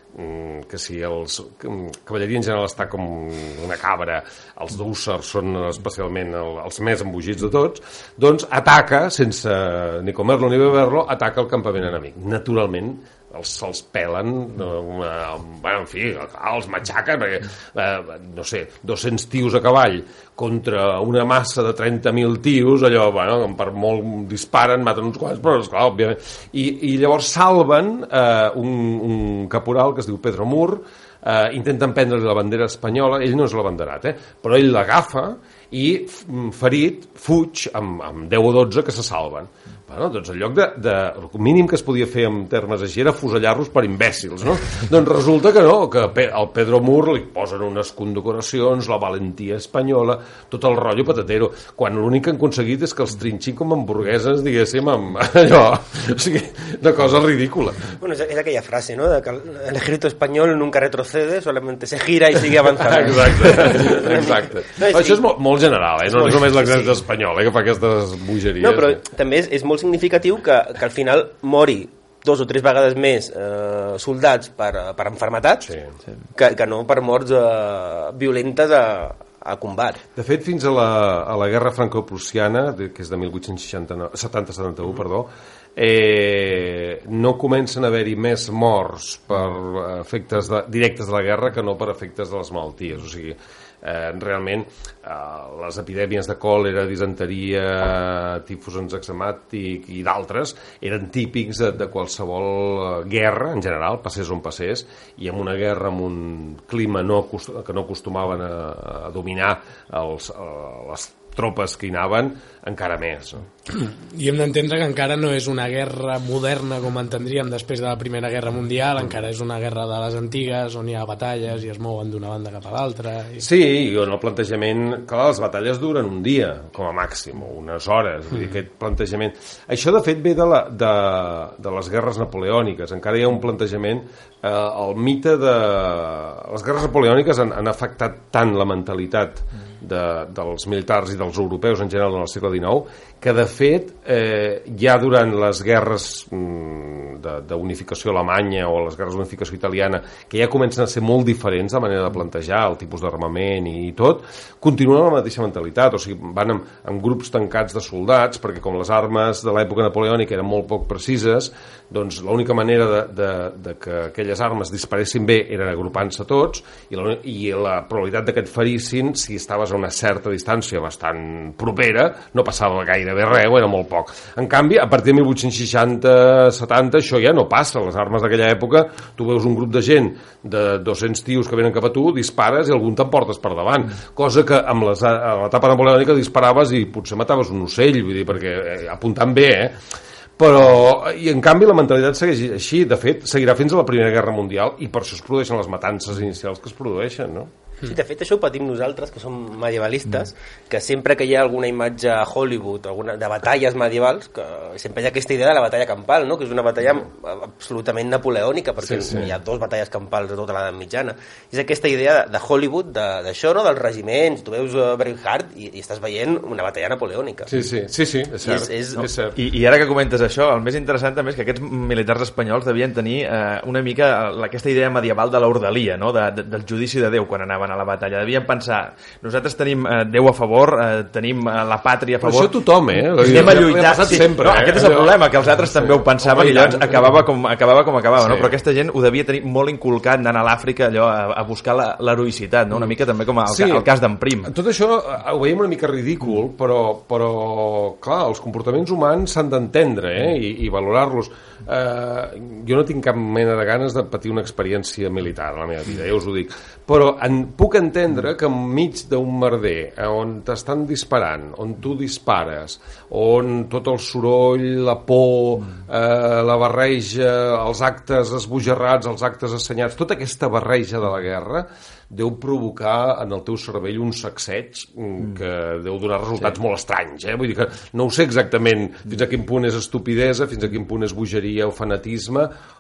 que si els cavalleria en general està com una cabra, els d'ússers són especialment el, els més embogits de tots, doncs ataca, sense ni comer-lo ni beber-lo, ataca el campament enemic. Naturalment, els se'ls pelen, una, bueno, en fi, els matxaquen, perquè, eh, no sé, dos-cents tios a cavall contra una massa de trenta mil tios, allò, bueno, per molt disparen, maten uns quants, però, esclar, òbviament. I, i llavors salven eh, un, un caporal que es diu Pedro Mur, eh, intenten prendre-li la bandera espanyola, ell no és l'abanderat, eh, però ell l'agafa i, ferit, fuig amb, amb deu o dotze que se salven. Bueno, doncs en lloc de, de... El mínim que es podia fer en termes així era fusellar-los per imbècils, no? Doncs resulta que no, que al Pedro Mur li posen unes condecoracions, la valentia espanyola, tot el rotllo patatero, quan l'únic que han aconseguit és que els trinxin com hamburgueses, diguéssim, amb allò... O sigui, una cosa ridícula. Bueno, és, és aquella frase, no?, de que el ejército español nunca retrocede, solamente se gira y sigue avanzando. Exacte, exacte. No, és, Això és molt, molt general, eh? No és només l'exèrcit sí. espanyol, eh, que fa aquestes bogeries. No, però també és, és molt significatiu que, que al final mori dos o tres vegades més eh, soldats per, per enfermetats sí, sí. Que, que no per morts eh, violentes a, a combat. De fet, fins a la, a la guerra franco-prussiana, que és de mil vuit-cents setanta setanta-u, perdó, eh, no comencen a haver-hi més morts per efectes de, directes de la guerra que no per efectes de les malalties. O sigui, eh, realment eh, les epidèmies de còlera, disenteria, tifus enzexemàtic i d'altres eren típics de, de qualsevol guerra, en general, passés on passés, i en una guerra amb un clima no, que no acostumaven a, a dominar els, a, les tropes que hi anaven, encara més. No? I hem d'entendre que encara no és una guerra moderna com entendríem després de la Primera Guerra Mundial, encara és una guerra de les antigues on hi ha batalles i es mouen d'una banda cap a l'altra. I... Sí, i on el plantejament... Clar, les batalles duren un dia, com a màxim, o unes hores. Vull dir, aquest plantejament... Això, de fet, ve de, la, de, de les guerres napoleòniques. Encara hi ha un plantejament... Eh, el mite de... Les guerres napoleòniques han, han afectat tant la mentalitat de, dels militars i dels europeus en general en el segle dinou, que de fet eh, ja durant les guerres mm, d'unificació alemanya o les guerres d'unificació italiana, que ja comencen a ser molt diferents la manera de plantejar, el tipus d'armament i, i tot, continuen amb la mateixa mentalitat, o sigui, van amb, amb grups tancats de soldats, perquè com les armes de l'època napoleònica eren molt poc precises, doncs l'única manera de, de, de que aquelles armes disparessin bé era agrupant-se tots, i la, i la probabilitat de que et ferissin, si estaves a una certa distància bastant propera, no passava gairebé res, era molt poc. En canvi, a partir de mil vuit-cents seixanta setanta això ja no passa. Les armes d'aquella època, tu veus un grup de gent de dos-cents tios que venen cap a tu, dispares i algun t'emportes per davant, cosa que amb les, a l'etapa napoleònica disparaves i potser mataves un ocell, vull dir, perquè eh, apuntant bé, eh? Però, i en canvi la mentalitat segueix així, de fet seguirà fins a la Primera Guerra Mundial, i per això es produeixen les matances inicials que es produeixen, no? Sí, de fet això ho patim nosaltres, que som medievalistes, que sempre que hi ha alguna imatge a Hollywood, alguna, de batalles medievals, que sempre hi ha aquesta idea de la batalla campal, no? Que és una batalla absolutament napoleònica, perquè sí, sí. Hi ha dues batalles campals de tota l'edat mitjana. És aquesta idea de Hollywood, d'això, no? Dels regiments, tu veus Braveheart i, i estàs veient una batalla napoleònica. Sí, sí, sí, sí és cert. I, és, és, no, és cert. I, I ara que comentes això, el més interessant també és que aquests militars espanyols devien tenir eh, una mica aquesta idea medieval de l'ordalia, no? De, de, del judici de Déu quan anaven a la batalla. Devien pensar, nosaltres tenim eh, Déu a favor, eh, tenim eh, la pàtria a favor. Però això tothom, eh? Anem a lluitar. Sí, sempre, no, eh? Aquest és el problema, que els altres sí. també ho pensaven i llavors acabava com acabava, com acabava sí. no? Però aquesta gent ho devia tenir molt inculcat anant a l'Àfrica allò a, a buscar l'heroïcitat, no? Una mica també com el, sí. el cas d'en Prim. Tot això ho veiem una mica ridícul, però, però clar, els comportaments humans s'han d'entendre eh? I, i valorar-los. Eh, jo no tinc cap mena de ganes de patir una experiència militar a la meva vida, ja us ho dic, però en, puc entendre que enmig d'un merder on t'estan disparant, on tu dispares, on tot el soroll, la por, eh, la barreja, els actes esbojarrats, els actes assenyats, tota aquesta barreja de la guerra deu provocar en el teu cervell un sacseig que deu donar resultats sí. molt estranys, eh? Vull dir que no ho sé exactament fins a quin punt és estupidesa, fins a quin punt és bogeria o fanatisme,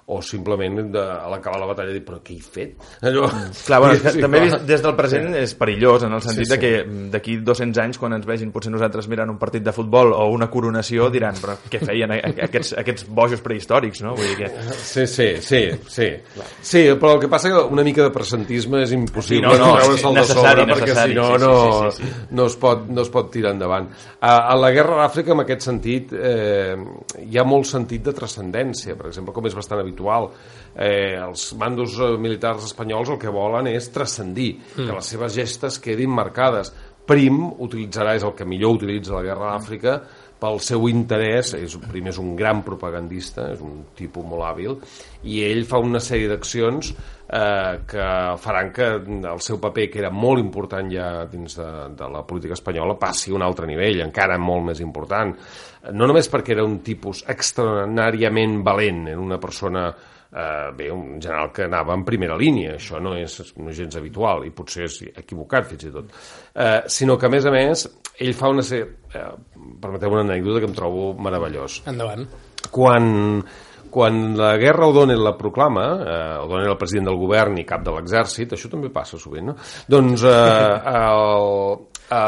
o simplement de, a l'acabar la batalla dir, però què he fet? Allò... Clar, bueno, sí, també clar. Des del present sí. és perillós, en el sentit sí, sí. de que d'aquí dos-cents anys, quan ens vegin potser nosaltres mirant un partit de futbol o una coronació, diran, però què feien aquests, aquests bojos prehistòrics, no? Vull dir que... Sí, sí, sí, sí. Sí, però el que passa que una mica de presentisme és impossible sí, no, no, treure-se'l de sobre, perquè si no, sí, no, sí, sí, sí. no, es pot, no es pot tirar endavant. A, a la Guerra d'Àfrica, en aquest sentit, eh, hi ha molt sentit de transcendència, per exemple, com és bastant habitual. Eh, els mandos militars espanyols el que volen és transcendir, mm. que les seves gestes quedin marcades. Prim utilitzarà, és el que millor utilitza la Guerra d'Àfrica, pel seu interès, és, primer és un gran propagandista, és un tipus molt hàbil, i ell fa una sèrie d'accions eh, que faran que el seu paper, que era molt important ja dins de, de la política espanyola, passi a un altre nivell, encara molt més important. No només perquè era un tipus extraordinàriament valent, era una persona... Uh, bé, un general que anava en primera línia, això no és, no és gens habitual i potser és equivocat fins i tot, uh, sinó que a més a més ell fa una sèrie, uh, permeteu una anècdota que em trobo meravellós. Endavant. Quan, quan la guerra O'Donnell la proclama, uh, O'Donnell el president del govern i cap de l'exèrcit, això també passa sovint, no? Doncs uh, el,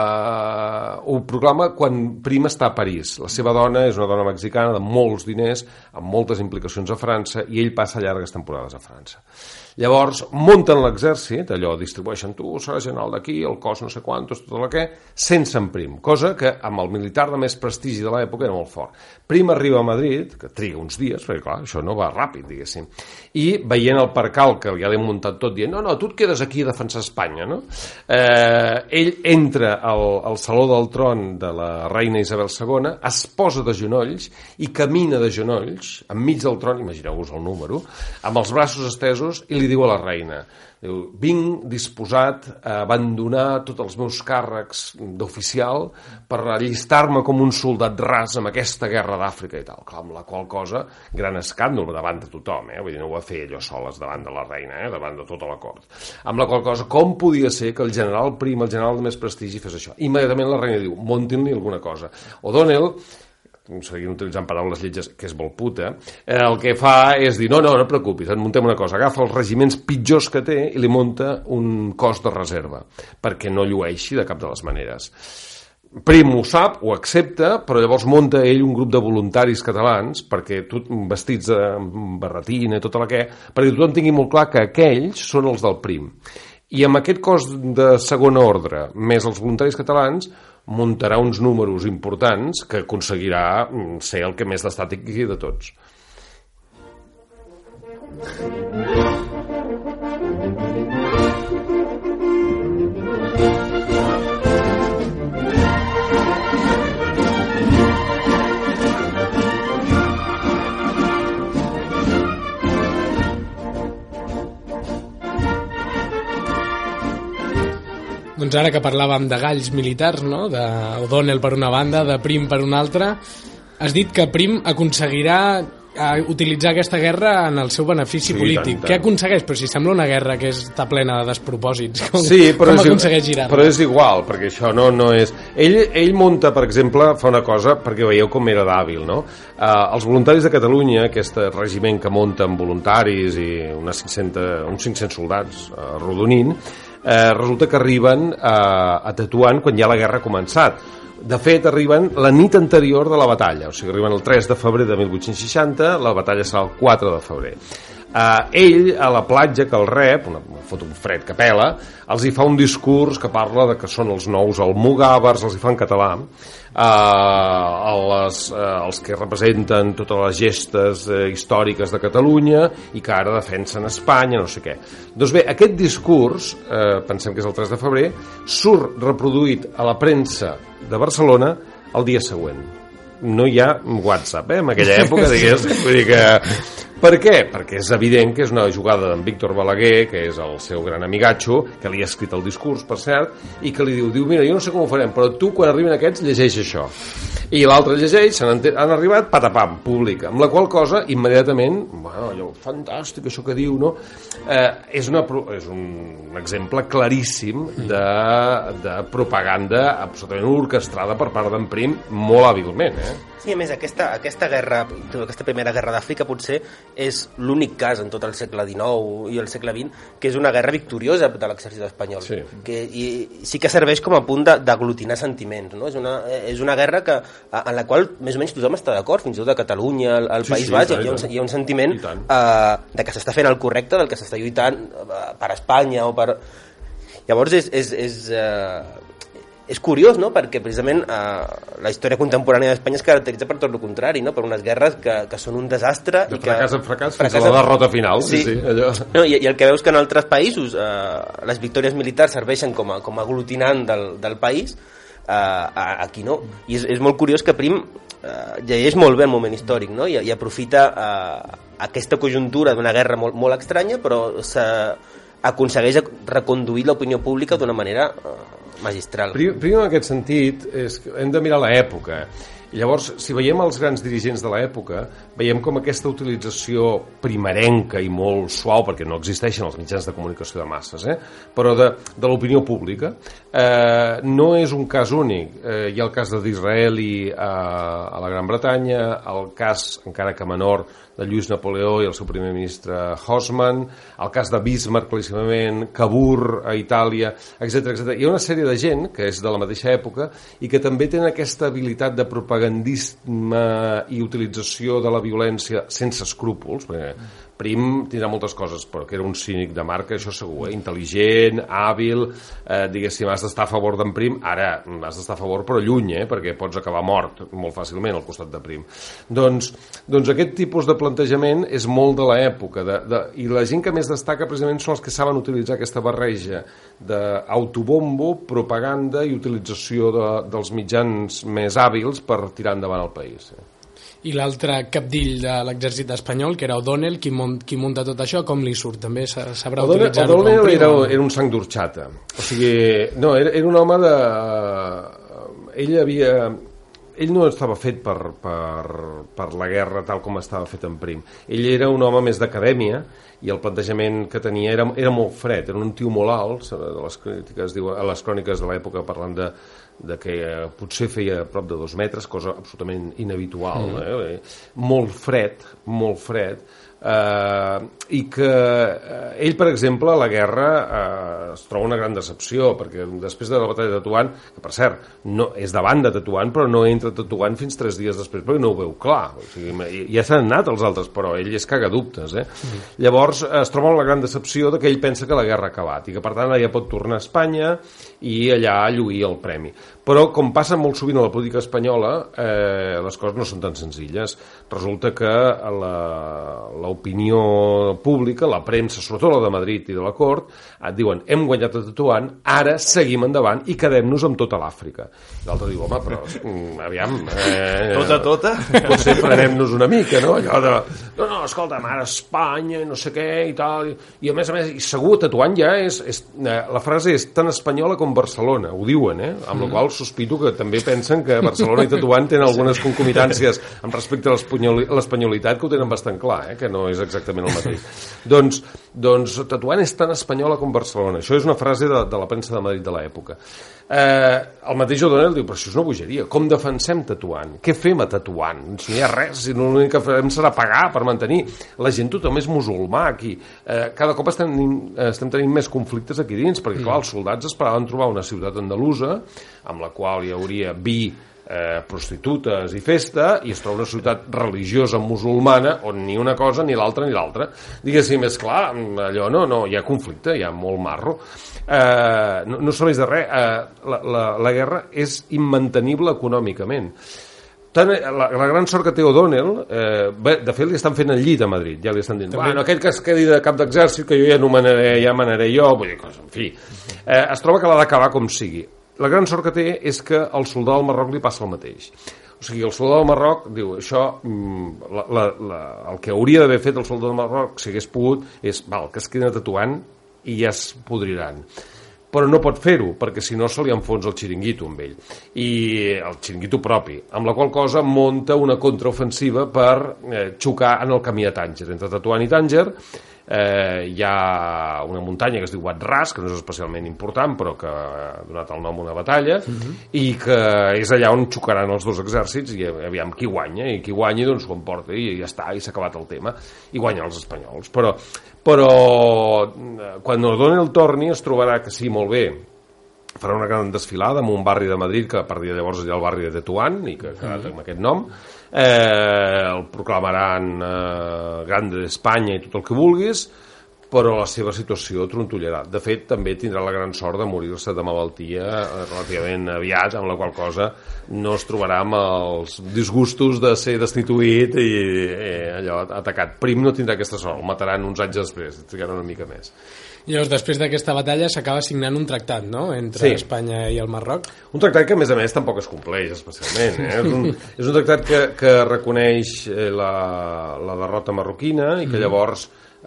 Uh, ho proclama quan Prim està a París. La seva dona és una dona mexicana de molts diners, amb moltes implicacions a França, i ell passa llargues temporades a França. Llavors, munten l'exèrcit, allò, distribueixen tu, seràs general d'aquí, el cos no sé quantos, tot el que, sense en Prim, cosa que amb el militar de més prestigi de l'època era molt fort. Prim arriba a Madrid, que triga uns dies, perquè clar, això no va ràpid, diguéssim, i veient el percal que ja l'hem muntat tot, dient, no, no, tu et quedes aquí a defensar Espanya, no? Eh, ell entra al, al saló del tron de la reina Isabel segona, es posa de genolls i camina de genolls enmig del tron, imagineu-vos el número, amb els braços estesos, i li diu a la reina, diu, vinc disposat a abandonar tots els meus càrrecs d'oficial per allistar-me com un soldat ras amb aquesta guerra d'Àfrica i tal, clar, amb la qual cosa, gran escàndol davant de tothom, eh? Vull dir, no ho va fer ella soles davant de la reina, eh? Davant de tota la cort. Amb la qual cosa, com podia ser que el general Prim, el general de més prestigi, fes això? Immediatament la reina diu, montin-li alguna cosa. O'Donnell, seguint utilitzant paraules lletges, que és molt puta, eh, el que fa és dir, no, no, no et preocupis, et muntem una cosa, agafa els regiments pitjors que té i li munta un cos de reserva, perquè no llueixi de cap de les maneres. Prim ho sap, ho accepta, però llavors munta ell un grup de voluntaris catalans, perquè tot vestits amb barretina i tot el que, perquè tothom tingui molt clar que aquells són els del Prim. I amb aquest cos de segona ordre, més els voluntaris catalans, muntarà uns números importants que aconseguirà ser el que més destaqui de tots. Doncs ara que parlàvem de galls militars, no? D'O'Donnell per una banda, de Prim per una altra, has dit que Prim aconseguirà utilitzar aquesta guerra en el seu benefici sí, polític. Tant, tant. Què aconsegueix? Però si sembla una guerra que està plena de despropòsits. Com, sí, però com és, aconsegueix girar-la? Però és igual, perquè això no, no és... Ell, ell munta, per exemple, fa una cosa, perquè veieu com era d'hàbil, no? Uh, els voluntaris de Catalunya, aquest regiment que munta amb voluntaris i unes cinc-cents, uns cinc-cents soldats uh, rodonint, Eh, resulta que arriben a, a Tetuan quan ja la guerra ha començat. De fet, arriben la nit anterior de la batalla, o sigui, arriben el tres de febrer de mil vuit-cents seixanta, la batalla serà el quatre de febrer. Uh, ell, a la platja que el rep, una, fot un fred que pela, els hi fa un discurs que parla de que són els nous almogàvers, els hi fa en català, uh, les, uh, els que representen totes les gestes uh, històriques de Catalunya i que ara defensen Espanya, no sé què. Doncs bé, aquest discurs, uh, pensem que és el tres de febrer, surt reproduït a la premsa de Barcelona el dia següent. No hi ha WhatsApp, eh, en aquella època, digués, vull dir que... Per què? Perquè és evident que és una jugada d'en Víctor Balaguer, que és el seu gran amigatxo, que li ha escrit el discurs, per cert, i que li diu, diu, mira, jo no sé com ho farem, però tu, quan arriben aquests, llegeix això. I l'altre llegeix, han, han arribat, patapam, publica. Amb la qual cosa, immediatament, bueno, allò, fantàstic, això que diu, no? Eh, és, una, és un exemple claríssim de, de propaganda absolutament orquestrada per part d'en Prim, molt hàbilment, eh? Sí, a més, aquesta, aquesta guerra, aquesta primera guerra d'Àfrica potser és l'únic cas en tot el segle dinou i el segle vint que és una guerra victoriosa de l'exèrcit espanyol. Sí. Que, i sí que serveix com a punt d'aglutinar sentiments, no? És una, és una guerra que, en la qual més o menys tothom està d'acord, fins i tot a Catalunya, al, al sí, País sí, Basc, sí, hi, ha un, hi ha un sentiment eh, de que s'està fent el correcte, del que s'està lluitant per Espanya o per... Llavors és... és, és eh, és curiós, no?, perquè precisament eh, la història contemporània d'Espanya es caracteritza per tot el contrari, no?, per unes guerres que, que són un desastre de i que... fracàs en fracàs fins a la derrota final. Sí, sí, allò... no, i, i el que veus que en altres països eh, les victòries militars serveixen com a, com a aglutinant del, del país, eh, aquí no, i és, és molt curiós que Prim eh, llegeix molt bé el moment històric, no?, i, i aprofita eh, aquesta conjuntura d'una guerra molt, molt estranya, però s'aconsegueix reconduir l'opinió pública d'una manera eh, magistral. Primer, en aquest sentit, és que hem de mirar l'època. I llavors, si veiem els grans dirigents de l'època, veiem com aquesta utilització primerenca i molt suau, perquè no existeixen els mitjans de comunicació de masses, eh? però de, de l'opinió pública, eh, no és un cas únic. Eh, hi ha el cas d'Israeli a, a la Gran Bretanya, el cas, encara que menor, de Lluís Napoleó i el seu primer ministre Haussmann, el cas de Bismarck, claríssimament, Cavour a Itàlia, etcètera etcètera. Hi ha una sèrie de gent que és de la mateixa època i que també tenen aquesta habilitat de propagandisme i utilització de la violència sense escrúpols, perquè Prim tindrà moltes coses, però que era un cínic de marca, això segur, eh? Intel·ligent, hàbil, eh, diguéssim, has d'estar a favor d'en Prim, ara has d'estar a favor però lluny, eh? Perquè pots acabar mort molt fàcilment al costat de Prim. Doncs, doncs aquest tipus de plantejament és molt de l'època, de, de, i la gent que més destaca precisament són els que saben utilitzar aquesta barreja d'autobombo, propaganda i utilització de, dels mitjans més hàbils per tirar endavant el país. Eh? I l'altre capdill de l'exèrcit espanyol, que era O'Donnell, qui, mont, qui munta tot això, com li surt? També sabrà utilitzar-ho. O'Donnell era, era un sang d'orxata. O sigui, no, era, era un home de... Ell havia... Ell no estava fet per, per, per la guerra tal com estava fet en Prim. Ell era un home més d'acadèmia i el plantejament que tenia era, era molt fred, era un tio molt alt, de les crítiques, diu, a les cròniques de l'època parlant de, de que eh, potser feia prop de dos metres, cosa absolutament inhabitual, mm. eh? molt fred, molt fred, eh, i que eh, ell, per exemple, a la guerra eh, es troba una gran decepció, perquè després de la batalla de Tetuan, que per cert, no, és davant de Tetuan, però no entra a Tetuan fins tres dies després, perquè no ho veu clar. O sigui, ja s'han anat els altres, però ell és cagadubtes. Eh? Mm. Llavors es troba la gran decepció de que ell pensa que la guerra ha acabat i que per tant ja pot tornar a Espanya i allà lluir el premi. Però com passa molt sovint a la política espanyola, eh, les coses no són tan senzilles. Resulta que l'opinió pública, la premsa, sobretot la de Madrid i de la cort, et diuen hem guanyat a Tetuan, ara seguim endavant i quedem-nos amb tota l'Àfrica. L'altre diu, home, però aviam... Eh, tota, tota? Potser frenem-nos una mica, no? Allò de, no, no, escolta'm, ara Espanya, no sé què i tal, i a més a més, i segur, Tetuan ja és, és eh, la frase és tan espanyola com Barcelona, ho diuen, eh? Amb la qual sospito que també pensen que Barcelona i Tetuan tenen algunes concomitàncies amb respecte a l'espanyolitat que ho tenen bastant clar, eh? Que no és exactament el mateix. doncs, doncs Tetuan és tan espanyola com Barcelona. Això és una frase de, de la premsa de Madrid de l'època. Eh, el mateix O'Donnell diu, però això és una bogeria, com defensem Tetuan? Què fem a Tetuan? Si no hi ha res, si no l'únic que fem serà pagar per mantenir. La gent tothom és musulmà aquí. Eh, cada cop estem, estem tenint més conflictes aquí dins, perquè clar, els soldats esperaven trobar una ciutat andalusa amb la qual hi hauria vi, eh, prostitutes i festa, i es troba una ciutat religiosa musulmana on ni una cosa, ni l'altra, ni l'altra. Diguéssim, és clar, allò no, no, hi ha conflicte, hi ha molt marro. Eh, no, no serveix de res. Eh, la, la, la guerra és immantenible econòmicament. Tant, la, la gran sort que té O'Donnell, eh, bé, de fet li estan fent el llit a Madrid, ja li estan dient, bueno, aquell que es quedi de cap d'exèrcit que jo ja nomenaré, ja manaré jo, vull dir, en fi, eh, es troba que l'ha d'acabar com sigui. La gran sort que té és que al soldà del Marroc li passa el mateix. O sigui, el soldà del Marroc diu, això, la, la, la, el que hauria d'haver fet el soldà del Marroc, si hagués pogut, és, val, que es quedin a Tetuan i ja es podriran. Però no pot fer-ho, perquè si no se li enfonsa el xiringuito amb ell, i el xiringuito propi, amb la qual cosa monta una contraofensiva per eh, xocar en el camí a Tànger, entre Tetuan i Tànger, eh, hi ha una muntanya que es diu Watras, que no és especialment important, però que ha donat el nom a una batalla, uh-huh. i que és allà on xocaran els dos exèrcits, i aviam qui guanya, i qui guanyi doncs s'ho emporta, i ja està, i s'ha acabat el tema, i guanyen els espanyols. Però, però quan O'Donnell torni es trobarà que sí, molt bé, farà una gran desfilada en un barri de Madrid que a partir de llavors és el barri de Tetuán i que ha quedat amb aquest nom, eh, el proclamaran eh, Grande d'Espanya i tot el que vulguis, però la seva situació trontollarà. De fet, també tindrà la gran sort de morir-se de malaltia eh, relativament aviat, amb la qual cosa no es trobarà amb els disgustos de ser destituït i eh, allò atacat. Prim no tindrà aquesta sort, el mataran uns anys després, trigarà una mica més. I llavors, després d'aquesta batalla s'acaba signant un tractat, no?, entre sí. Espanya i el Marroc. Un tractat que, a més a més, tampoc es compleix especialment. Eh? És, un, és un tractat que, que reconeix la, la derrota marroquina i que llavors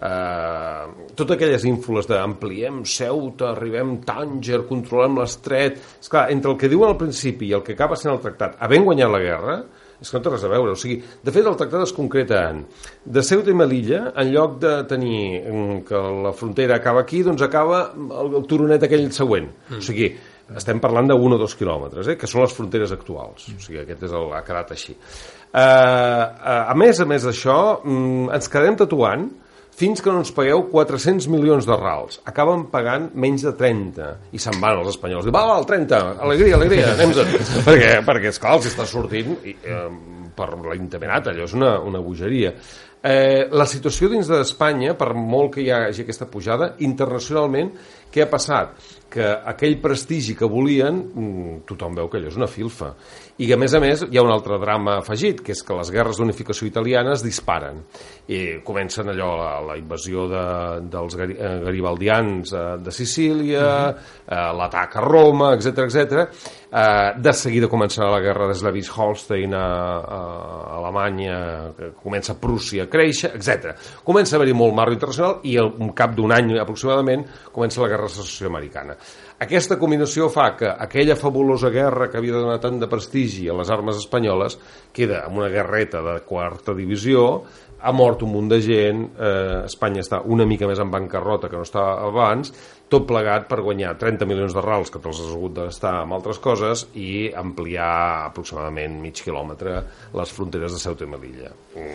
eh, totes aquelles ínfoles d'ampliem Ceuta, arribem Tànger, controlem l'estret... Esclar, entre el que diuen al principi i el que acaba sent el tractat, havent guanyat la guerra, és que no té res a veure. O sigui, de fet, el tractat es concreta en de Ceuta i Melilla, en lloc de tenir que la frontera acaba aquí, doncs acaba el, el turonet aquell següent. Mm. O sigui, estem parlant d'un o dos quilòmetres, eh, que són les fronteres actuals. O sigui, aquest és el, ha quedat així. Uh, uh, a més a més d'això, um, ens quedem tatuant fins que no ens pagueu quatre-cents milions de rals. Acaben pagant menys de trenta. I se'n van els espanyols. Diu, va, va, el trenta, alegria, alegria, anem-se'n. perquè, perquè, esclar, els està sortint i, eh, per l'intemenat, allò és una, una bogeria. Eh, la situació dins d'Espanya, per molt que hi hagi aquesta pujada, internacionalment, què ha passat? Que aquell prestigi que volien, tothom veu que allò és una filfa. I que, a més a més, hi ha un altre drama afegit, que és que les guerres d'unificació italianes disparen. I comencen allò, la, la invasió de, dels gari, eh, garibaldians eh, de Sicília, uh-huh. eh, l'atac a Roma, etcètera, etcètera. Eh, de seguida comença la guerra de Schleswig-Holstein a, a Alemanya, que comença Prússia a créixer, etcètera. Comença a haver-hi molt marro internacional i al cap d'un any aproximadament comença la guerra de secessió americana. Aquesta combinació fa que aquella fabulosa guerra que havia de donar tant de prestigi a les armes espanyoles queda amb una guerreta de quarta divisió, ha mort un munt de gent, eh, Espanya està una mica més en bancarrota que no estava abans, tot plegat per guanyar trenta milions de rals que te'ls has hagut de gastar amb altres coses i ampliar aproximadament mig quilòmetre les fronteres de Ceuta i Melilla.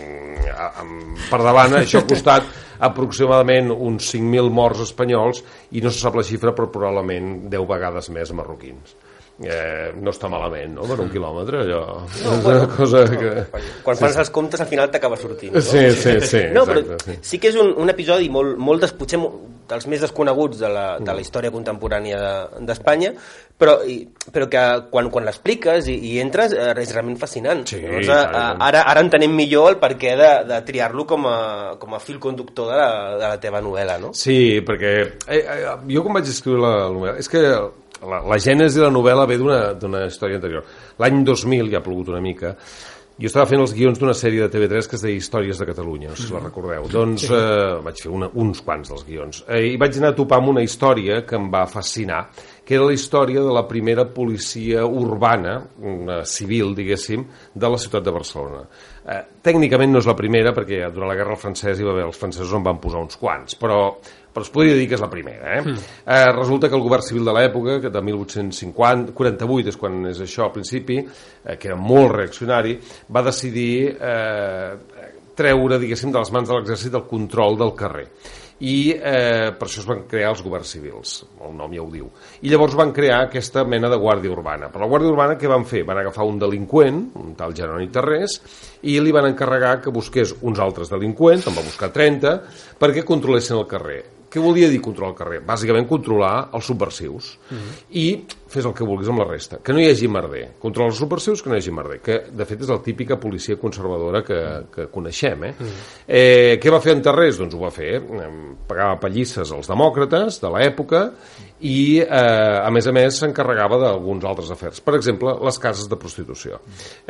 Mm, per davant això ha costat aproximadament uns cinc mil morts espanyols i no se sap la xifra, però probablement deu vegades més marroquins. Eh, no està malament, no?, per un quilòmetre, allò no, és una bueno, cosa que... No, quan fas sí, els comptes al final t'acaba sortint, no? Sí, sí, sí. No, exacte, però sí. sí que és un, un episodi molt, molt des, potser dels més desconeguts de la, de la història contemporània d'Espanya, però, i, però que quan, quan l'expliques i, i entres és realment fascinant. Sí, Llavors, a, ara, ara entenem millor el perquè de, de triar-lo com a, com a fil conductor de la, de la teva novel·la, no? Sí, perquè eh, eh, jo quan vaig escriure la novel·la, és que la, la gènesi de la novel·la ve d'una història anterior. L'any dos mil, ja ha plogut una mica, jo estava fent els guions d'una sèrie de T V tres que es deia Històries de Catalunya, no sé si la recordeu. Doncs eh, vaig fer una, uns quants dels guions. Eh, I vaig anar a topar amb una història que em va fascinar, que era la història de la primera policia urbana, una civil, diguéssim, de la ciutat de Barcelona. Eh, tècnicament no és la primera, perquè durant la guerra francesa hi va haver, els francesos en van posar uns quants, però, però es podria dir que és la primera. Eh? Mm. Eh, resulta que el govern civil de l'època, que de mil vuit-cents quaranta-vuit és quan és això al principi, eh, que era molt reaccionari, va decidir eh, treure, diguéssim, de les mans de l'exèrcit el control del carrer. I eh, per això es van crear els governs civils, el nom ja ho diu. I llavors van crear aquesta mena de guàrdia urbana. Però la guàrdia urbana què van fer? Van agafar un delinqüent, un tal Jeroni Tarrés, i li van encarregar que busqués uns altres delinqüents, en va buscar trenta, perquè controlessin el carrer. Què volia dir controlar el carrer? Bàsicament controlar els subversius. Mm-hmm. I fes el que vulguis amb la resta. Que no hi hagi merder. Controlar els subversius, que no hi hagi merder. Que, de fet, és la típica policia conservadora que, que coneixem. Eh? Mm-hmm. Eh, què va fer en Tarrés? Doncs ho va fer. Pagava pallisses als demòcrates de l'època i, eh, a més a més, s'encarregava d'alguns altres afers. Per exemple, les cases de prostitució.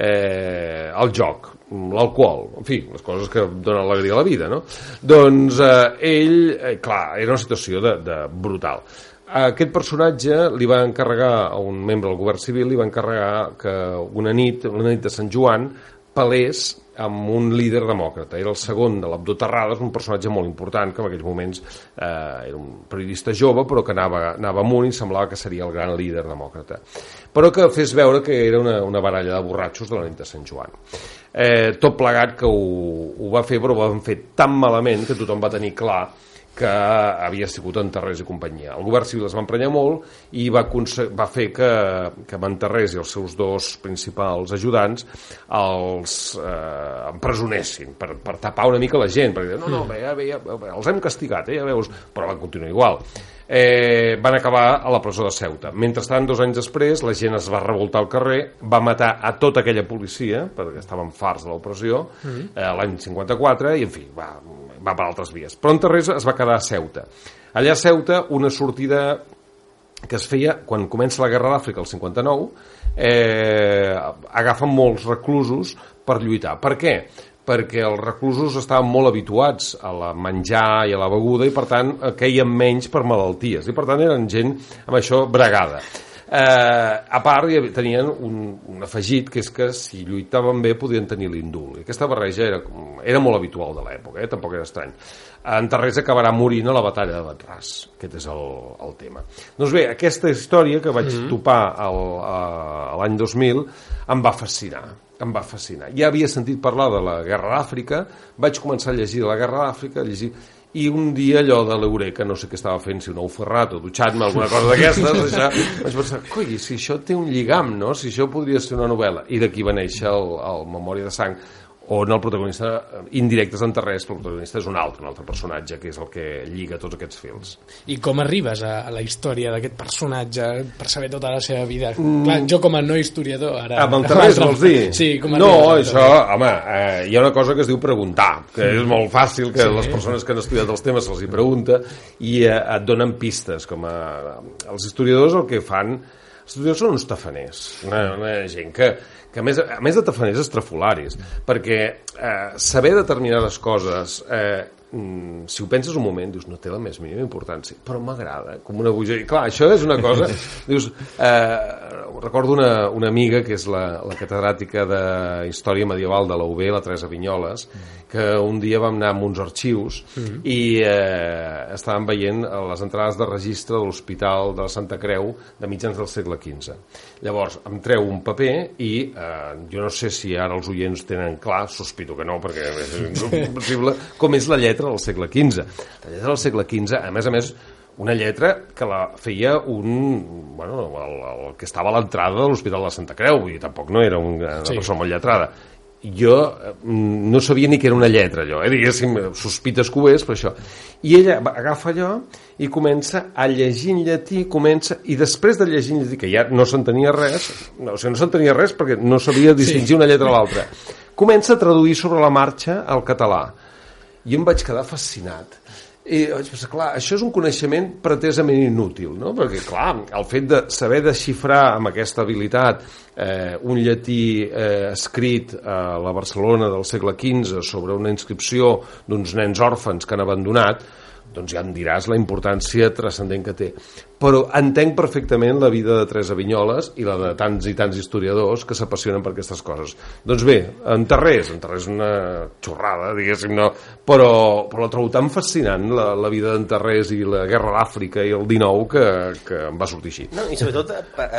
Eh, el joc, l'alcohol, en fi, les coses que donen alegria a la vida, no? Doncs eh, ell, eh, clar, era una situació de, de brutal. A aquest personatge li va encarregar, a un membre del govern civil, li va encarregar que una nit, una nit de Sant Joan, pelés amb un líder demòcrata. Era el segon de l'Abdó Terrades, un personatge molt important, que en aquells moments eh, era un periodista jove, però que anava, anava amunt i semblava que seria el gran líder demòcrata. Però que fes veure que era una, una baralla de borratxos de la nit de Sant Joan. Eh, tot plegat que ho, ho va fer, però ho van fer tan malament que tothom va tenir clar que havia sigut en Tarrés i companyia. El govern civil es va emprenyar molt i va, va fer que, que en Tarrés i els seus dos principals ajudants els eh, empresonessin per, per tapar una mica la gent, perquè no, no, ja, ja, els hem castigat, eh, ja veus, però van continuar igual. Eh, van acabar a la presó de Ceuta. Mentrestant, dos anys després, la gent es va revoltar al carrer, va matar a tota aquella policia, perquè estaven farts de l'opressió, eh, l'any cinquanta-quatre, i en fi, va, va per altres vies. Però en Tarrés es va quedar a Ceuta. Allà a Ceuta, una sortida que es feia quan comença la Guerra d'Àfrica, el cinquanta-nou, eh, agafen molts reclusos per lluitar. Per què? Perquè els reclusos estaven molt habituats a la menjar i a la beguda i per tant queien menys per malalties i per tant eren gent amb això bregada. Eh, a part tenien un, un afegit, que és que si lluitaven bé podien tenir l'indult, i aquesta barreja era, era molt habitual de l'època, eh? Tampoc era estrany. En Tarrés acabarà morint a la batalla de Batràs, aquest és el, el tema. Doncs bé, aquesta història que vaig mm-hmm. topar el, a, a l'any dos mil em va fascinar em va fascinar. Ja havia sentit parlar de la Guerra d'Àfrica, vaig començar a llegir la Guerra d'Àfrica, a llegir i un dia allò de l'Eureka, no sé què estava fent, si un ou ferrat o dutxant-me, alguna cosa d'aquestes, això, vaig pensar, coi, si això té un lligam, no? Si això podria ser una novel·la. I d'aquí va néixer el, el Memòria de sang, on el protagonista, indirectes en Tarrés, però el protagonista és un altre, un altre personatge, que és el que lliga tots aquests fils. I com arribes a, a la història d'aquest personatge per saber tota la seva vida? Mm. Clar, jo com a no historiador, ara... Amb el Tarrés, vols dir? Sí, com a no, això, home, eh, hi ha una cosa que es diu preguntar, que és molt fàcil, que sí. Les persones que han estudiat els temes se'ls hi pregunta, i eh, et donen pistes, com a... Els historiadors el que fan... Els historiadors són uns tafaners, una, una gent que... que a més, a més de tafaners estrafolaris, perquè eh, saber determinades coses, eh, mm, si ho penses un moment, dius, no té la més mínima importància, però m'agrada, com una bogeria. Clar, això és una cosa... dius, eh, recordo una, una amiga, que és la, la catedràtica de Història Medieval de la U B, la Teresa Vinyoles, que un dia vam anar amb uns arxius mm-hmm. i eh, estàvem veient les entrades de registre de l'Hospital de la Santa Creu de mitjans del segle quinze. Llavors, em treu un paper i eh, jo no sé si ara els oients tenen clar, sospito que no, perquè és impossible, com és la lletra del segle quinze. La lletra del segle quinze, a més a més, una lletra que la feia un... Bueno, el, el que estava a l'entrada de l'Hospital de la Santa Creu, vull dir, tampoc no era una sí. persona molt lletrada. Jo no sabia ni que era una lletra, allò, eh? Diguéssim, sospites que ho és, per això. I ella agafa allò i comença a llegir en llatí, comença, i després de llegir en llatí, que ja no s'entenia res, no, o sigui, no s'entenia res perquè no sabia distingir sí. una lletra a l'altra, comença a traduir sobre la marxa al català. I em vaig quedar fascinat. I vaig pensar, clar, això és un coneixement pretesament inútil, no? Perquè, clar, el fet de saber desxifrar amb aquesta habilitat eh, un llatí eh, escrit a la Barcelona del segle quinze sobre una inscripció d'uns nens òrfans que han abandonat, doncs ja em diràs la importància transcendent que té. Però entenc perfectament la vida de Teresa Vinyoles i la de tants i tants historiadors que s'apassionen per aquestes coses. Doncs bé, en Tarrés, en Tarrés és una xorrada, diguéssim, no? Però, però la trobo tan fascinant, la, la vida d'en Tarrés i la Guerra d'Àfrica i el dinou, que, que em va sortir així. No, i sobretot...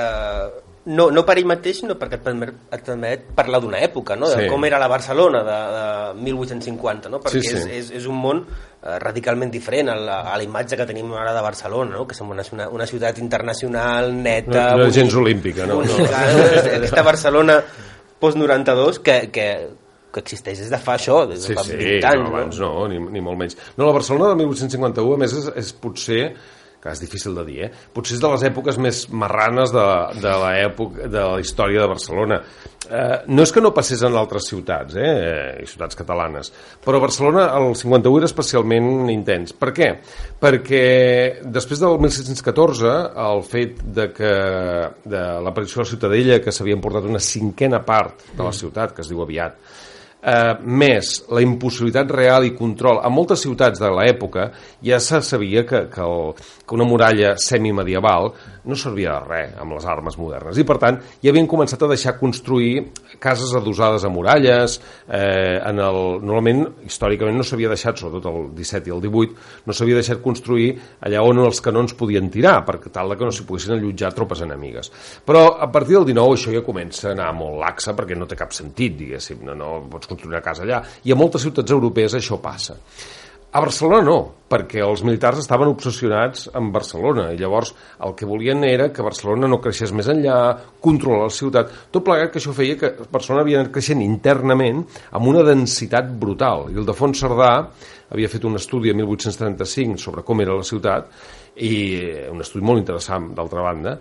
Eh, No, no per ell mateix, sinó perquè et permet, et permet parlar d'una època, no? De sí. com era la Barcelona de, de mil vuit-cents cinquanta, no? Perquè sí, sí. És, és, és un món eh, radicalment diferent a la, a la imatge que tenim ara de Barcelona, no? Que som una, una ciutat internacional, neta... No, no és gens olímpica, no? no. Aquesta Barcelona post noranta-dos que... que que existeix des de fa això, des de sí, fa vint anys. No, abans no, ni, ni molt menys. No, la Barcelona de mil vuit-cents cinquanta-u, a més, és, és potser... que és difícil de dir, eh? Potser és de les èpoques més marranes de, de l'època de la història de Barcelona. Eh, no és que no passés en altres ciutats, eh? I ciutats catalanes, però Barcelona el cinquanta-u era especialment intens. Per què? Perquè després del mil set-cents catorze, el fet de que de l'aparició de la Ciutadella, que s'havia portat una cinquena part de la ciutat, que es diu aviat, eh, més la impossibilitat real i control a moltes ciutats de l'època, ja se sabia que, que, el, que una muralla semimedieval no servia de res amb les armes modernes, i per tant ja havien començat a deixar construir cases adossades a muralles. eh, en el, normalment, històricament no s'havia deixat, sobretot el disset i el divuit, no s'havia deixat construir allà on els canons podien tirar, per tal que no s'hi poguessin allotjar tropes enemigues. Però a partir del dinou això ja comença a anar molt laxa, perquè no té cap sentit, diguéssim, no, no pots construir una casa allà, i a moltes ciutats europees això passa. A Barcelona no, perquè els militars estaven obsessionats amb Barcelona, i llavors el que volien era que Barcelona no creixés més enllà, controlar la ciutat, tot plegat que això feia que Barcelona havia anat creixent internament amb una densitat brutal. I Ildefons Cerdà havia fet un estudi a mil vuit-cents trenta-cinc sobre com era la ciutat, i un estudi molt interessant d'altra banda,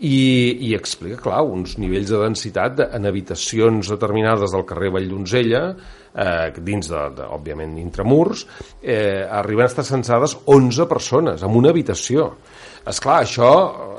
i, i explica, clar, uns nivells de densitat en habitacions determinades del carrer Valldonzella, eh, dins de, de, òbviament, intramurs, eh, arriben a estar censades onze persones en una habitació. Esclar, això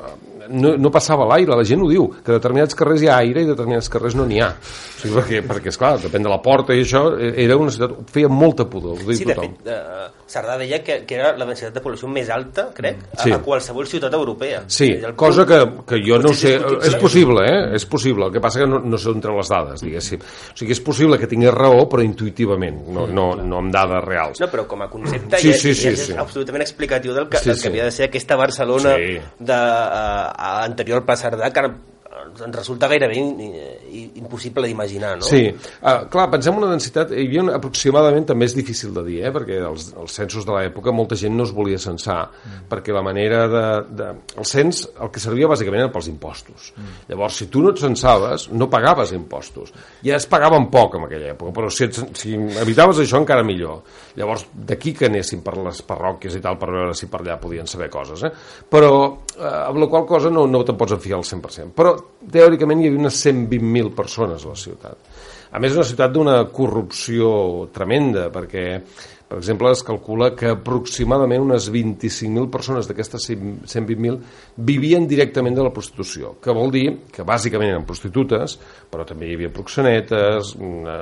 no, no passava l'aire, la gent ho diu, que a determinats carrers hi ha aire i a determinats carrers no n'hi ha. O sigui, perquè, perquè, esclar, depèn de la porta i això, era una ciutat, feia molta pudor, ho diu sí, tothom. Sí, de fet, uh, Cerdà deia que, que era la densitat de població més alta, crec, a, sí. a qualsevol ciutat europea. Sí, el cosa que, que jo no sé, és eh? possible, eh? És possible, el que passa que no, no sé on treu les dades, diguéssim. O sigui, és possible que tingués raó, però intuïtivament, no, no, no amb dades reals. No, però com a concepte sí, ja, sí, sí, ja és sí. absolutament explicatiu del que, sí, del que sí. havia de ser aquesta Barcelona sí. de, uh, anterior al Pla Cerdà, que ens resulta gairebé in, in, impossible d'imaginar, no? Sí, uh, clar, pensem una densitat, hi havia una, aproximadament, també és difícil de dir, eh? Perquè els, els censos de l'època molta gent no es volia censar, mm. perquè la manera de, de... El cens, el que servia bàsicament era pels impostos. Mm. Llavors, si tu no et censaves, no pagaves impostos. Ja es pagaven poc en aquella època, però si, et, si evitaves això encara millor. Llavors, d'aquí que anessin per les parròquies i tal, per veure si per allà podien saber coses, eh? Però, eh, amb la qual cosa no, no te'n pots enfiar al cent per cent. Però teòricament hi havia unes cent vint mil persones a la ciutat. A més, és una ciutat d'una corrupció tremenda, perquè, per exemple, es calcula que aproximadament unes vint-i-cinc mil persones d'aquestes cent vint mil vivien directament de la prostitució, que vol dir que bàsicament eren prostitutes, però també hi havia proxenetes,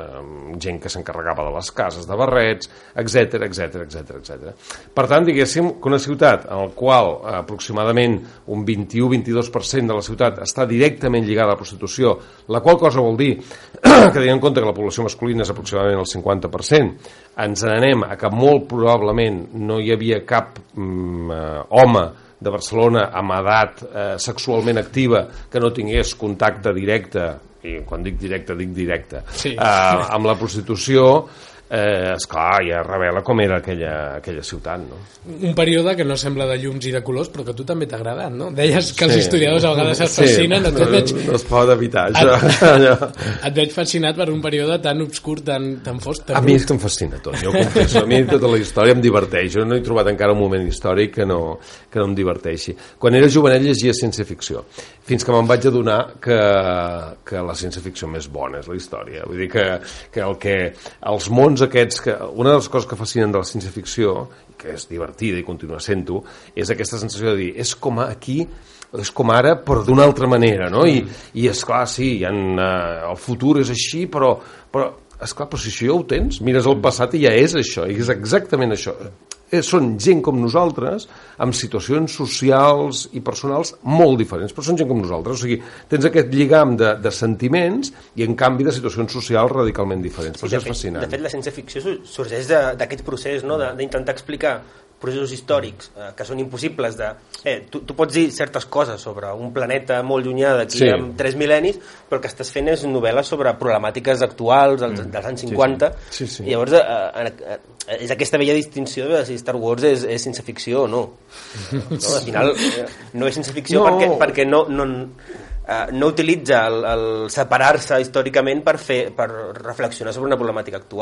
gent que s'encarregava de les cases de barrets, etc etc etc etc. Per tant, diguéssim que una ciutat en la qual aproximadament un vint-i-u a vint-i-dos per cent de la ciutat està directament lligada a la prostitució, la qual cosa vol dir que tenint en compte que la població masculina és aproximadament el cinquanta per cent, ens n'anem a que molt probablement no hi havia cap mm, home de Barcelona amb edat eh, sexualment activa que no tingués contacte directe, i quan dic directe, dic directe, sí. eh, amb la prostitució. Eh, esclar, ja revela com era aquella, aquella ciutat, no? Un període que no sembla de llums i de colors, però que a tu també t'ha agradat, no? Deies que els sí. historiadors a vegades es sí. fascinen, et veig... No es pot evitar, això. Et, et veig fascinat per un període tan obscur, tan, tan fosc, tan A mi és que em fascina tot, jo ho confesso. A mi tota la història em diverteix. Jo no he trobat encara un moment històric que no, que no em diverteixi. Quan era jovenet llegia ciència-ficció, fins que me'n vaig adonar que, que la ciència-ficció més bona és la història. Vull dir que, que el que els mons aquests, que una de les coses que fascinen de la ciència-ficció, que és divertida i continua sent-ho, és aquesta sensació de dir, és com aquí, és com ara, però d'una altra manera, no? I, i esclar, sí, hi ha, uh, el futur és així, però, però esclar, però si això ja ho tens, mires el passat i ja és això, i és exactament això. Eh, són gent com nosaltres, amb situacions socials i personals molt diferents, però són gent com nosaltres. O sigui, tens aquest lligam de, de sentiments i, en canvi, de situacions socials radicalment diferents. Sí, això és fet, fascinant. De fet, la ciència-ficció sorgeix d'aquest procés, no?, d'intentar explicar processos històrics eh, que són impossibles de... Eh, tu, tu pots dir certes coses sobre un planeta molt llunyà d'aquí sí. amb tres mil·lennis, però el que estàs fent és novel·la sobre problemàtiques actuals dels, mm. dels anys cinquanta, sí, sí. Sí, sí. i llavors eh, eh, és aquesta vella distinció de si Star Wars és, és ciència-ficció o no. no. Al final eh, no és ciència-ficció no. perquè, perquè no... no Uh, no utilitza el, el separar-se històricament per, fer, per reflexionar sobre una problemàtica actual.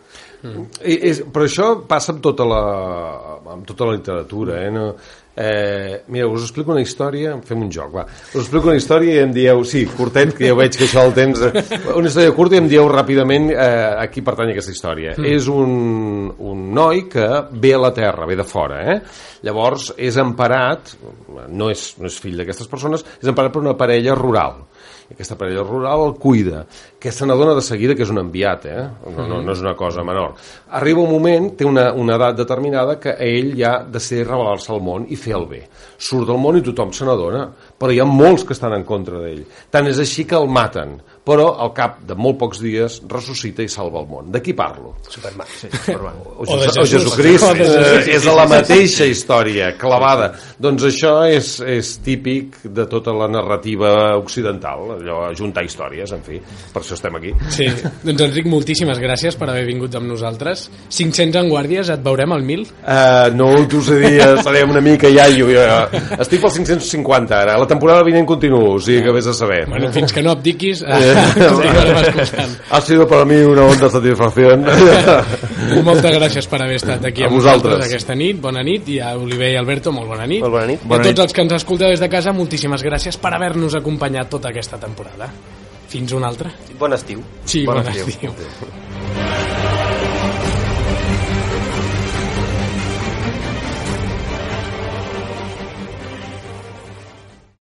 Mm. I, és, però això passa amb tota la, amb tota la literatura, eh? No, eh, mira, us explico una història, fem un joc, va. Us explico una història i em dieu, sí, curtet, que ja veig que això el temps... Una història curta i em dieu ràpidament eh, a qui pertany aquesta història. Mm. És un, un noi que ve a la Terra, ve de fora, eh? Llavors és emparat, no és, no és fill d'aquestes persones, és emparat per una parella rural. I aquesta parella rural el cuida, que se n'adona de seguida que és un enviat, eh? No, no, no és una cosa menor. Arriba un moment, té una, una edat determinada, que ell ja decideix rebel·lar-se al món i fer el bé. Surt del món i tothom se n'adona, però hi ha molts que estan en contra d'ell. Tant és així que el maten, però al cap de molt pocs dies ressuscita i salva el món. De qui parlo? Superman. Sí, Superman. O, o, o Jesucrist. Eh, és la mateixa història, clavada. Doncs això és, és típic de tota la narrativa occidental, allò, ajuntar històries, en fi, per això estem aquí. Sí, doncs Enric, moltíssimes gràcies per haver vingut amb nosaltres. cinc-cents en guàrdies, et veurem al mil? Uh, no t'ho sé dir, serem una mica iaio. Jo. Estic pel cinc-cents cinquanta ara, la temporada vinent continuo, o sigui que vés a saber. Bueno, fins que no abdiquis, eh, ha sido para mí una honda satisfacción. Moltes gràcies per haver estat aquí a amb vosaltres nosaltres aquesta nit. Bona nit, i a Oliver i Alberto, molt bona nit. Molt bona nit. I a tots els que ens escolteu des de casa, moltíssimes gràcies per haver-nos acompanyat tota aquesta temporada. Fins una altra. Bon estiu. Sí, Bon bon, estiu. estiu.